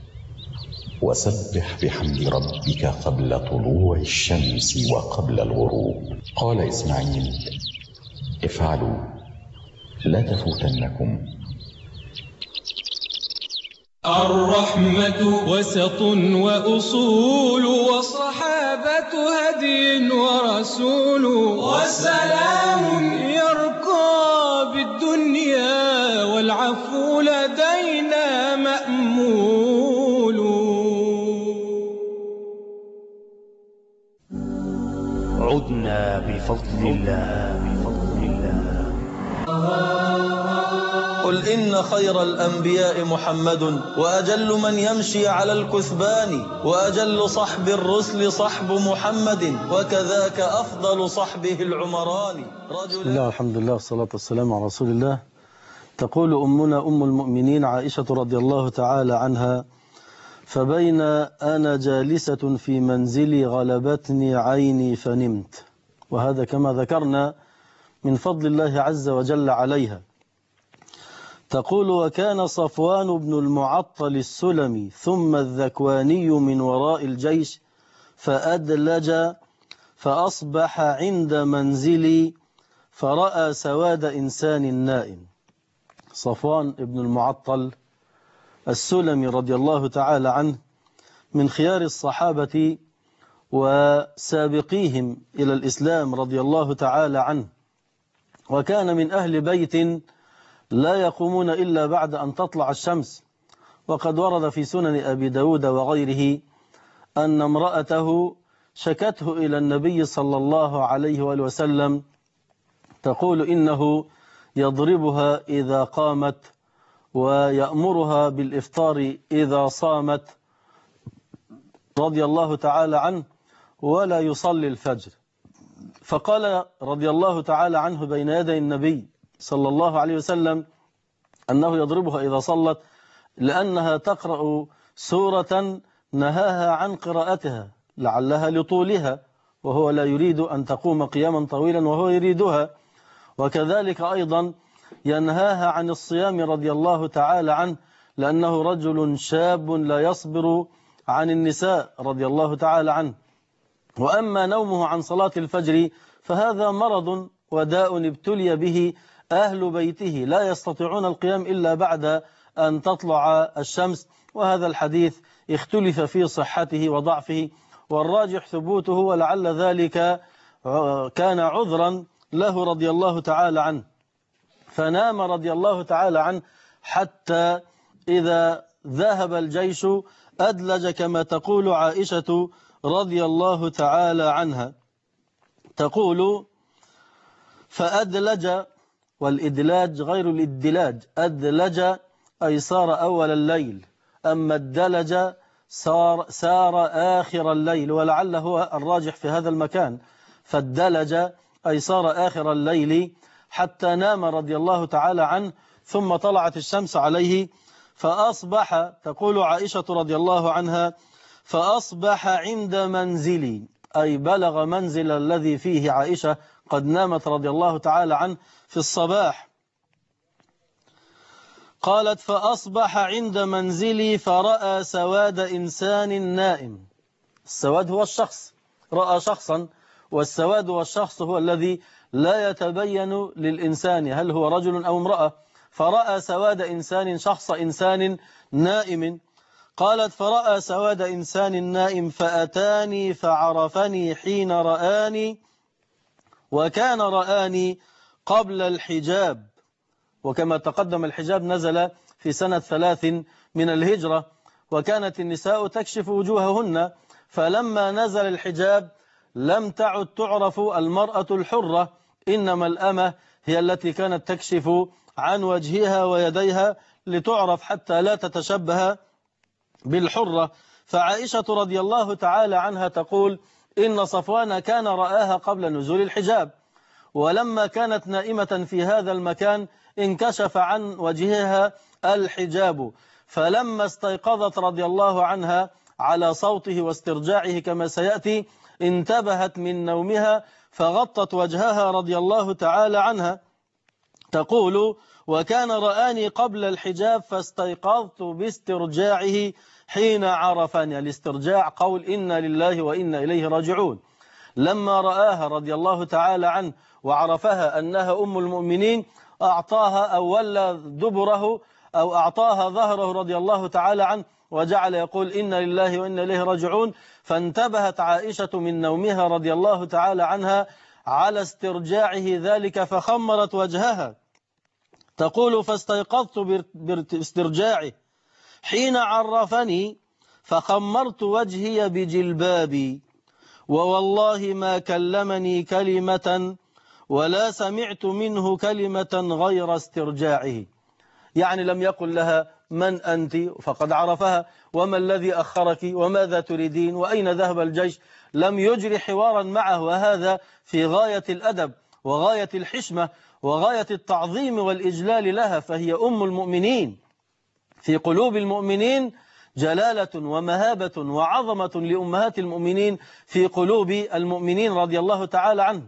وسبح بحمد ربك قبل طلوع الشمس وقبل الغروب. قال إسماعيل: افعلوا لا تفوتنكم. الرحمة وسط وأصول، وصحابة هدي ورسول، وسلام يرقى بالدنيا، والعفو لدينا مأمول. عدنا بفضل الله. قل إن خير الأنبياء محمد، وأجل من يمشي على الكثبان، وأجل صحب الرسل صحب محمد، وكذاك أفضل صحبه العمران. بسم الله والحمد لله والصلاة والسلام على رسول الله. تقول أمنا أم المؤمنين عائشة رضي الله تعالى عنها: فبين أنا جالسة في منزلي غلبتني عيني فنمت. وهذا كما ذكرنا من فضل الله عز وجل عليها. تقول: وكان صفوان بن المعطل السلمي ثم الذكواني من وراء الجيش، فأدلج فأصبح عند منزلي فرأى سواد إنسان نائم. صفوان بن المعطل السلمي رضي الله تعالى عنه من خيار الصحابة وسابقيهم إلى الإسلام رضي الله تعالى عنه، وكان من أهل بيت لا يقومون إلا بعد أن تطلع الشمس. وقد ورد في سنن أبي داود وغيره أن امرأته شكته إلى النبي صلى الله عليه وآله وسلم تقول إنه يضربها إذا قامت ويأمرها بالإفطار إذا صامت رضي الله تعالى عنه، ولا يصلي الفجر. فقال رضي الله تعالى عنه بين يدي النبي صلى الله عليه وسلم أنه يضربها إذا صلت، لأنها تقرأ سورة نهاها عن قراءتها لعلها لطولها، وهو لا يريد أن تقوم قياما طويلا وهو يريدها. وكذلك أيضا ينهاها عن الصيام رضي الله تعالى عنه، لأنه رجل شاب لا يصبر عن النساء رضي الله تعالى عنه. وأما نومه عن صلاة الفجر فهذا مرض وداء ابتلي به أهل بيته، لا يستطيعون القيام إلا بعد أن تطلع الشمس. وهذا الحديث اختلف في صحته وضعفه، والراجح ثبوته، ولعل ذلك كان عذرا له رضي الله تعالى عنه. فنام رضي الله تعالى عنه حتى إذا ذهب الجيش أدلج كما تقول عائشة رضي الله تعالى عنها. تقول: فأدلج، والإدلاج غير الإدلاج، أدلج أي صار أول الليل، أما الدلج سار آخر الليل، ولعل هو الراجح في هذا المكان. فالدلج أي صار آخر الليل حتى نام رضي الله تعالى عنه، ثم طلعت الشمس عليه فأصبح، تقول عائشة رضي الله عنها: فأصبح عند منزلي، أي بلغ منزل الذي فيه عائشة قد نامت رضي الله تعالى عنه في الصباح. قالت: فأصبح عند منزلي فرأى سواد إنسان نائم. السواد هو الشخص، رأى شخصا، والسواد والشخص هو الذي لا يتبين للإنسان هل هو رجل أو امرأة. فرأى سواد إنسان، شخص إنسان نائم. قالت: فرأى سواد إنسان نائم فأتاني فعرفني حين رآني، وكان رآني قبل الحجاب. وكما تقدم الحجاب نزل في سنة 3 من الهجرة، وكانت النساء تكشف وجوههن، فلما نزل الحجاب لم تعد تعرف المرأة الحرة، إنما الأمة هي التي كانت تكشف عن وجهها ويديها لتعرف حتى لا تتشبه بالحرة. فعائشة رضي الله تعالى عنها تقول: إن صفوان كان رآها قبل نزول الحجاب، ولما كانت نائمة في هذا المكان انكشف عن وجهها الحجاب، فلما استيقظت رضي الله عنها على صوته واسترجاعه كما سيأتي انتبهت من نومها فغطت وجهها رضي الله تعالى عنها. تقول: وكان رآني قبل الحجاب فاستيقظت باسترجاعه حين عرفني. الاسترجاع قول إنا لله وإنا إليه راجعون. لما رآها رضي الله تعالى عنه وعرفها أنها أم المؤمنين أعطاها أو ولى دبره أو أعطاها ظهره رضي الله تعالى عنه، وجعل يقول إنا لله وإنا إليه راجعون. فانتبهت عائشة من نومها رضي الله تعالى عنها على استرجاعه ذلك فخمرت وجهها. تقول: فاستيقظت باسترجاعه حين عرفني فخمرت وجهي بجلبابي، ووالله ما كلمني كلمة ولا سمعت منه كلمة غير استرجاعه. يعني لم يقل لها من أنت، فقد عرفها، وما الذي أخرك، وماذا تريدين، وأين ذهب الجيش. لم يجري حوارا معه، وهذا في غاية الأدب وغاية الحشمة وغاية التعظيم والإجلال لها، فهي أم المؤمنين. في قلوب المؤمنين جلالة ومهابة وعظمة لأمهات المؤمنين في قلوب المؤمنين رضي الله تعالى عنه.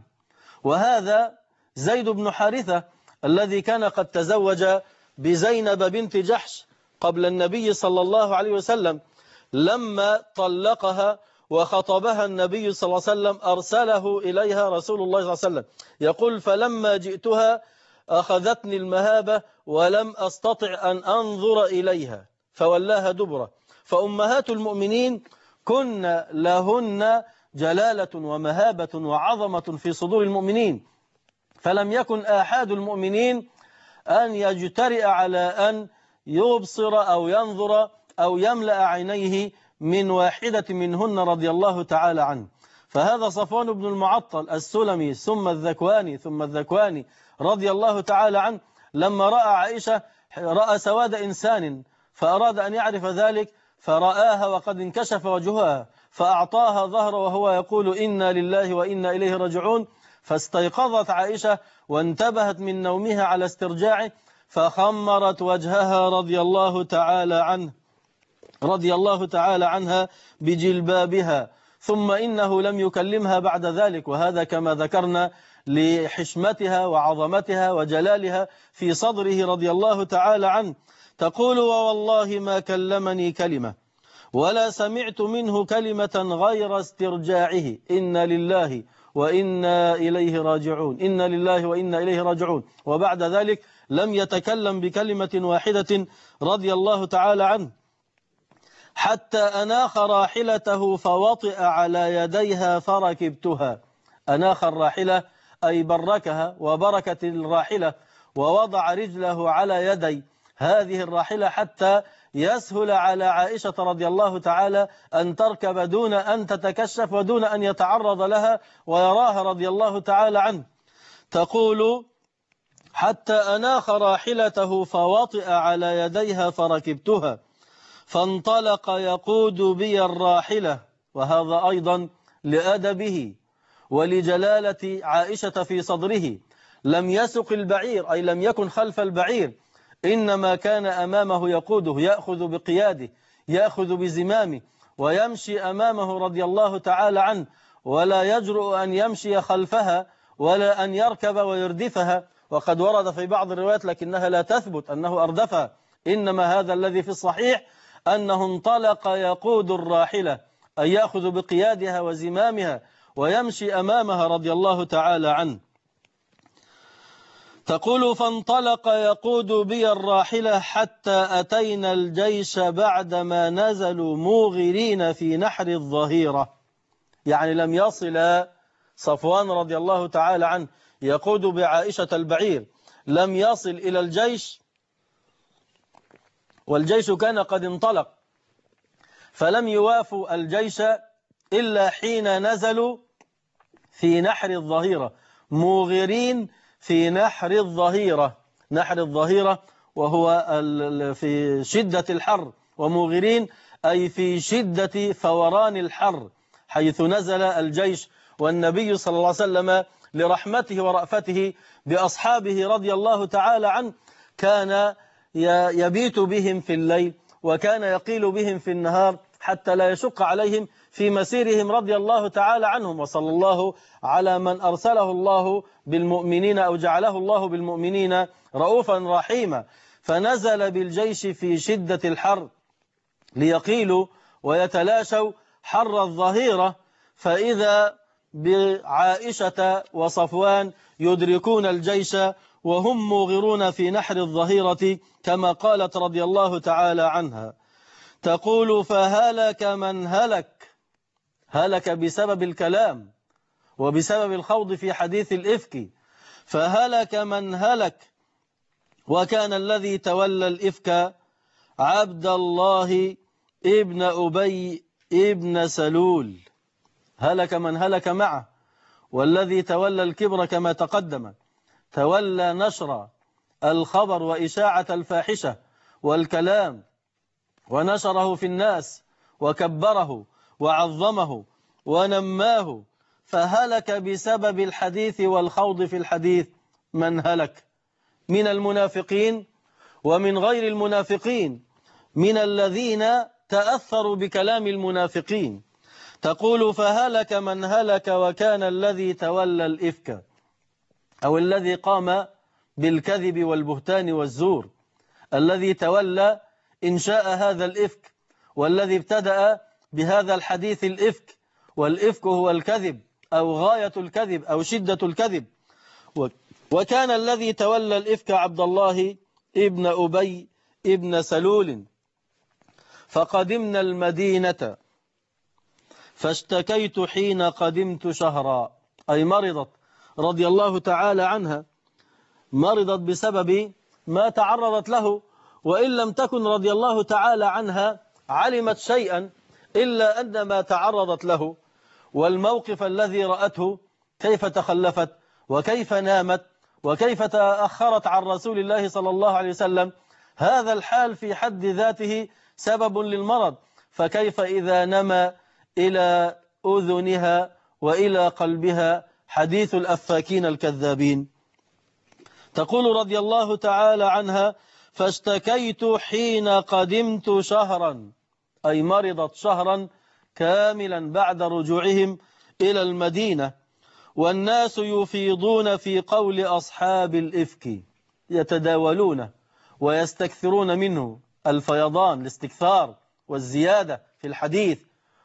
وهذا زيد بن حارثة الذي كان قد تزوج بزينب بنت جحش قبل النبي صلى الله عليه وسلم، لما طلقها وخطبها النبي صلى الله عليه وسلم أرسله إليها رسول الله صلى الله عليه وسلم. يقول: فلما جئتها أخذتني المهابة ولم أستطع أن أنظر إليها فولاها دبره. فأمهات المؤمنين كن لهن جلالة ومهابة وعظمة في صدور المؤمنين، فلم يكن آحاد المؤمنين أن يجترئ على أن يبصر أو ينظر أو يملأ عينيه من واحدة منهن رضي الله تعالى عنه. فهذا صفوان بن المعطل السلمي ثم الذكواني رضي الله تعالى عنه، لما رأى عائشة رأى سواد إنسان فأراد أن يعرف ذلك، فرآها وقد انكشف وجهها فأعطاها ظهر وهو يقول إنا لله وإنا إليه راجعون. فاستيقظت عائشة وانتبهت من نومها على استرجاعه فخمرت وجهها رضي الله تعالى عنها بجلبابها، ثم إنه لم يكلمها بعد ذلك، وهذا كما ذكرنا لحشمتها وعظمتها وجلالها في صدره رضي الله تعالى عنه. تقول: ووالله ما كلمني كلمة ولا سمعت منه كلمة غير استرجاعه إنا لله وإنا إليه راجعون، إنا لله وإنا إليه راجعون. وبعد ذلك لم يتكلم بكلمة واحدة رضي الله تعالى عنه، حتى أناخ راحلته فوطئ على يديها فركبتها. أناخ الراحلة أي بركها وبركت الراحلة، ووضع رجله على يدي هذه الراحلة حتى يسهل على عائشة رضي الله تعالى أن تركب دون أن تتكشف ودون أن يتعرض لها ويراها رضي الله تعالى عنه. تقول: حتى أناخ راحلته فوطئ على يديها فركبتها فانطلق يقود بي الراحلة. وهذا أيضا لأدبه ولجلالة عائشة في صدره، لم يسق البعير أي لم يكن خلف البعير، إنما كان أمامه يقوده، يأخذ بقياده، يأخذ بزمامه، ويمشي أمامه رضي الله تعالى عنه، ولا يجرؤ أن يمشي خلفها ولا أن يركب ويردفها. وقد ورد في بعض الروايات لكنها لا تثبت أنه أردفها، إنما هذا الذي في الصحيح أنه انطلق يقود الراحلة، أي يأخذ بقيادها وزمامها ويمشي أمامها رضي الله تعالى عنه. تقول فانطلق يقود بي الراحلة حتى أتينا الجيش بعدما نزلوا موغرين في نحر الظهيرة. يعني لم يصل صفوان رضي الله تعالى عنه يقود بعائشة البعير، لم يصل إلى الجيش والجيش كان قد انطلق، فلم يوافوا الجيش إلا حين نزلوا في نحر الظهيرة، موغرين في نحر الظهيرة. نحر الظهيرة وهو في شدة الحر، وموغرين أي في شدة فوران الحر، حيث نزل الجيش والنبي صلى الله عليه وسلم لرحمته ورأفته بأصحابه رضي الله تعالى عنه كان يبيت بهم في الليل وكان يقيل بهم في النهار حتى لا يشق عليهم في مسيرهم رضي الله تعالى عنهم. وصلى الله على من أرسله الله بالمؤمنين أو جعله الله بالمؤمنين رؤوفا رحيما. فنزل بالجيش في شدة الحر ليقيلوا ويتلاشوا حر الظهيرة، فإذا بعائشة وصفوان يدركون الجيش وهم موغرون في نحر الظهيرة كما قالت رضي الله تعالى عنها. تقول فهلك من هلك، هلك بسبب الكلام وبسبب الخوض في حديث الإفك، فهلك من هلك، وكان الذي تولى الإفك عبد الله ابن أبي ابن سلول. هلك من هلك معه، والذي تولى الكبر كما تقدم تولى نشر الخبر وإشاعة الفاحشة والكلام ونشره في الناس وكبره وعظمه ونماه، فهلك بسبب الحديث والخوض في الحديث من هلك من المنافقين ومن غير المنافقين، من الذين تأثروا بكلام المنافقين. تقول فهلك من هلك، وكان الذي تولى الإفك أو الذي قام بالكذب والبهتان والزور، الذي تولى إنشاء هذا الإفك والذي ابتدأ بهذا الحديث الإفك، والإفك هو الكذب أو غاية الكذب أو شدة الكذب. وكان الذي تولى الإفك عبد الله ابن أبي ابن سلول. فقدمنا المدينة فاشتكيت حين قدمت شهرا، أي مرضت رضي الله تعالى عنها، مرضت بسبب ما تعرضت له، وإن لم تكن رضي الله تعالى عنها علمت شيئا إلا أن ما تعرضت له والموقف الذي رأته، كيف تخلفت وكيف نامت وكيف تأخرت عن رسول الله صلى الله عليه وسلم. هذا الحال في حد ذاته سبب للمرض، فكيف إذا نمى إلى أذنها وإلى قلبها حديث الأفاكين الكذابين. تقول رضي الله تعالى عنها فاشتكيت حين قدمت شهرا، أي مرضت شهرا كاملا بعد رجوعهم إلى المدينة، والناس يفيضون في قول أصحاب الإفك، يتداولون ويستكثرون منه، الفيضان الاستكثار والزيادة في الحديث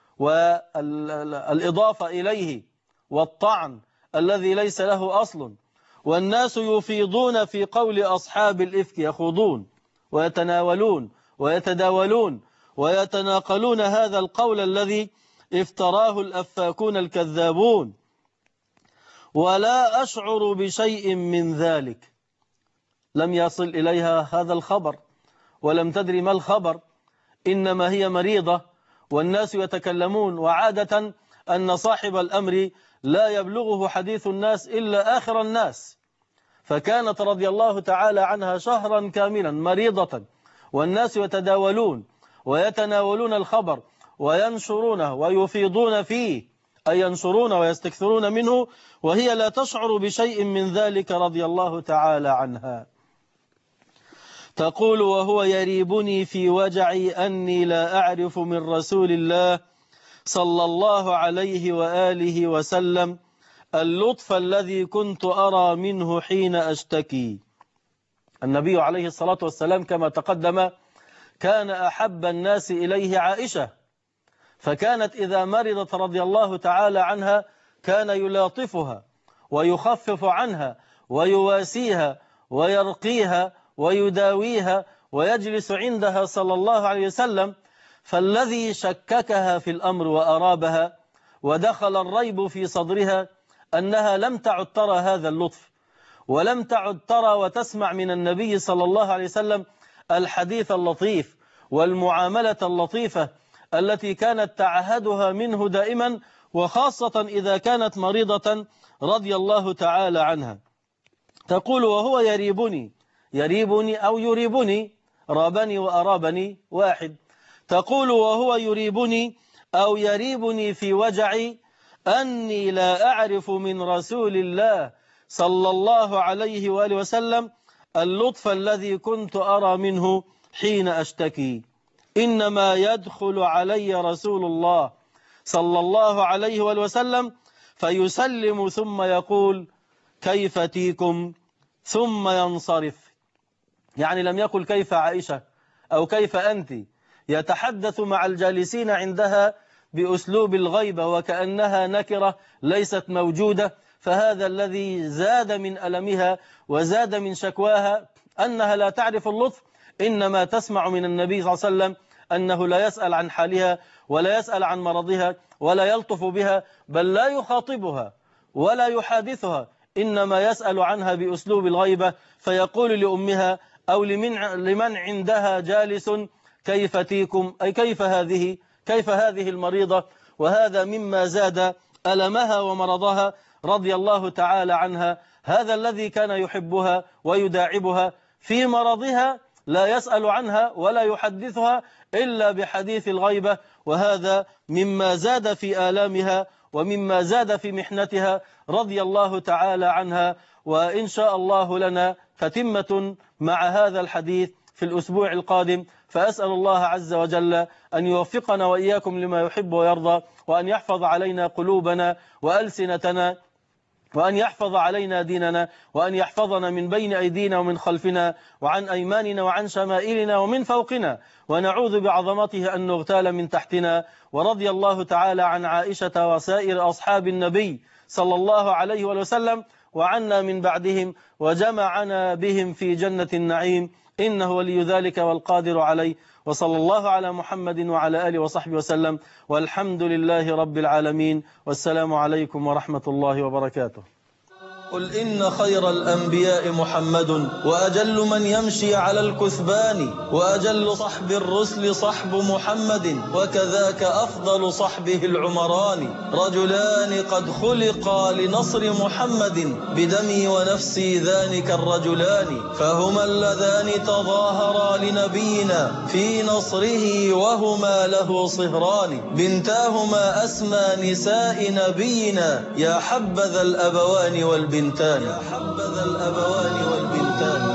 والإضافة إليه والطعن الذي ليس له أصل. والناس يفيضون في قول أصحاب الإفك، يخوضون ويتناولون ويتداولون ويتناقلون هذا القول الذي افتراه الأفاكون الكذابون. ولا أشعر بشيء من ذلك، لم يصل إليها هذا الخبر ولم تدري ما الخبر، إنما هي مريضة والناس يتكلمون، وعادة أن صاحب الأمر لا يبلغه حديث الناس إلا آخر الناس. فكانت رضي الله تعالى عنها شهرا كاملا مريضة، والناس يتداولون ويتناولون الخبر وينشرونه ويفيضون فيه، أي ينشرون ويستكثرون منه، وهي لا تشعر بشيء من ذلك رضي الله تعالى عنها. تقول: وهو يريبني في وجعي أني لا أعرف من رسول الله صلى الله عليه وآله وسلم اللطف الذي كنت أرى منه حين أشتكي. النبي عليه الصلاة والسلام كما تقدم كان أحب الناس إليه عائشة، فكانت إذا مرضت رضي الله تعالى عنها كان يلاطفها ويخفف عنها ويواسيها ويرقيها ويداويها ويجلس عندها صلى الله عليه وسلم. فالذي شككها في الأمر وأرابها ودخل الريب في صدرها أنها لم تعد ترى هذا اللطف، ولم تعد ترى وتسمع من النبي صلى الله عليه وسلم الحديث اللطيف والمعاملة اللطيفة التي كانت تعهدها منه دائما، وخاصة إذا كانت مريضة رضي الله تعالى عنها. تقول: وهو يريبني أو يريبني، رابني وأرابني واحد. تقول: وهو يريبني أو يريبني في وجعي أني لا أعرف من رسول الله صلى الله عليه وآله وسلم اللطف الذي كنت أرى منه حين أشتكي. إنما يدخل علي رسول الله صلى الله عليه وآله وسلم فيسلم ثم يقول: كيف تيكم، ثم ينصرف. يعني لم يقل كيف عائشة أو كيف أنت، يتحدث مع الجالسين عندها بأسلوب الغيبة وكأنها نكرة ليست موجودة. فهذا الذي زاد من ألمها وزاد من شكواها أنها لا تعرف اللطف، إنما تسمع من النبي صلى الله عليه وسلم أنه لا يسأل عن حالها ولا يسأل عن مرضها ولا يلطف بها، بل لا يخاطبها ولا يحادثها، إنما يسأل عنها بأسلوب الغيبة، فيقول لأمها أو لمن عندها جالس: كيف تيكم، أي كيف هذه المريضة. وهذا مما زاد ألمها ومرضها رضي الله تعالى عنها. هذا الذي كان يحبها ويداعبها في مرضها لا يسأل عنها ولا يحدثها إلا بحديث الغيبة، وهذا مما زاد في آلامها ومما زاد في محنتها رضي الله تعالى عنها. وإن شاء الله لنا تتمة مع هذا الحديث في الأسبوع القادم، فأسأل الله عز وجل أن يوفقنا وإياكم لما يحب ويرضى، وأن يحفظ علينا قلوبنا وألسنتنا، وأن يحفظ علينا ديننا، وأن يحفظنا من بين أيدينا ومن خلفنا وعن أيماننا وعن شمائلنا ومن فوقنا، ونعوذ بعظمته أن نغتال من تحتنا. ورضي الله تعالى عن عائشة وسائر أصحاب النبي صلى الله عليه وسلم، وعنا من بعدهم، وجمعنا بهم في جنة النعيم، إنه ولي ذلك والقادر عليه. وصلى الله على محمد وعلى آله وصحبه وسلم، والحمد لله رب العالمين، والسلام عليكم ورحمة الله وبركاته. قل إن خير الأنبياء محمد، وأجل من يمشي على الكثبان، وأجل صحب الرسل صحب محمد، وكذاك أفضل صحبه العمران. رجلان قد خلقا لنصر محمد، بدمي ونفسي ذلك الرجلان. فهما اللذان تظاهرا لنبينا في نصره، وهما له صهران. بنتاهما أسمى نساء نبينا، يا حبذا الأبوان والبنتان.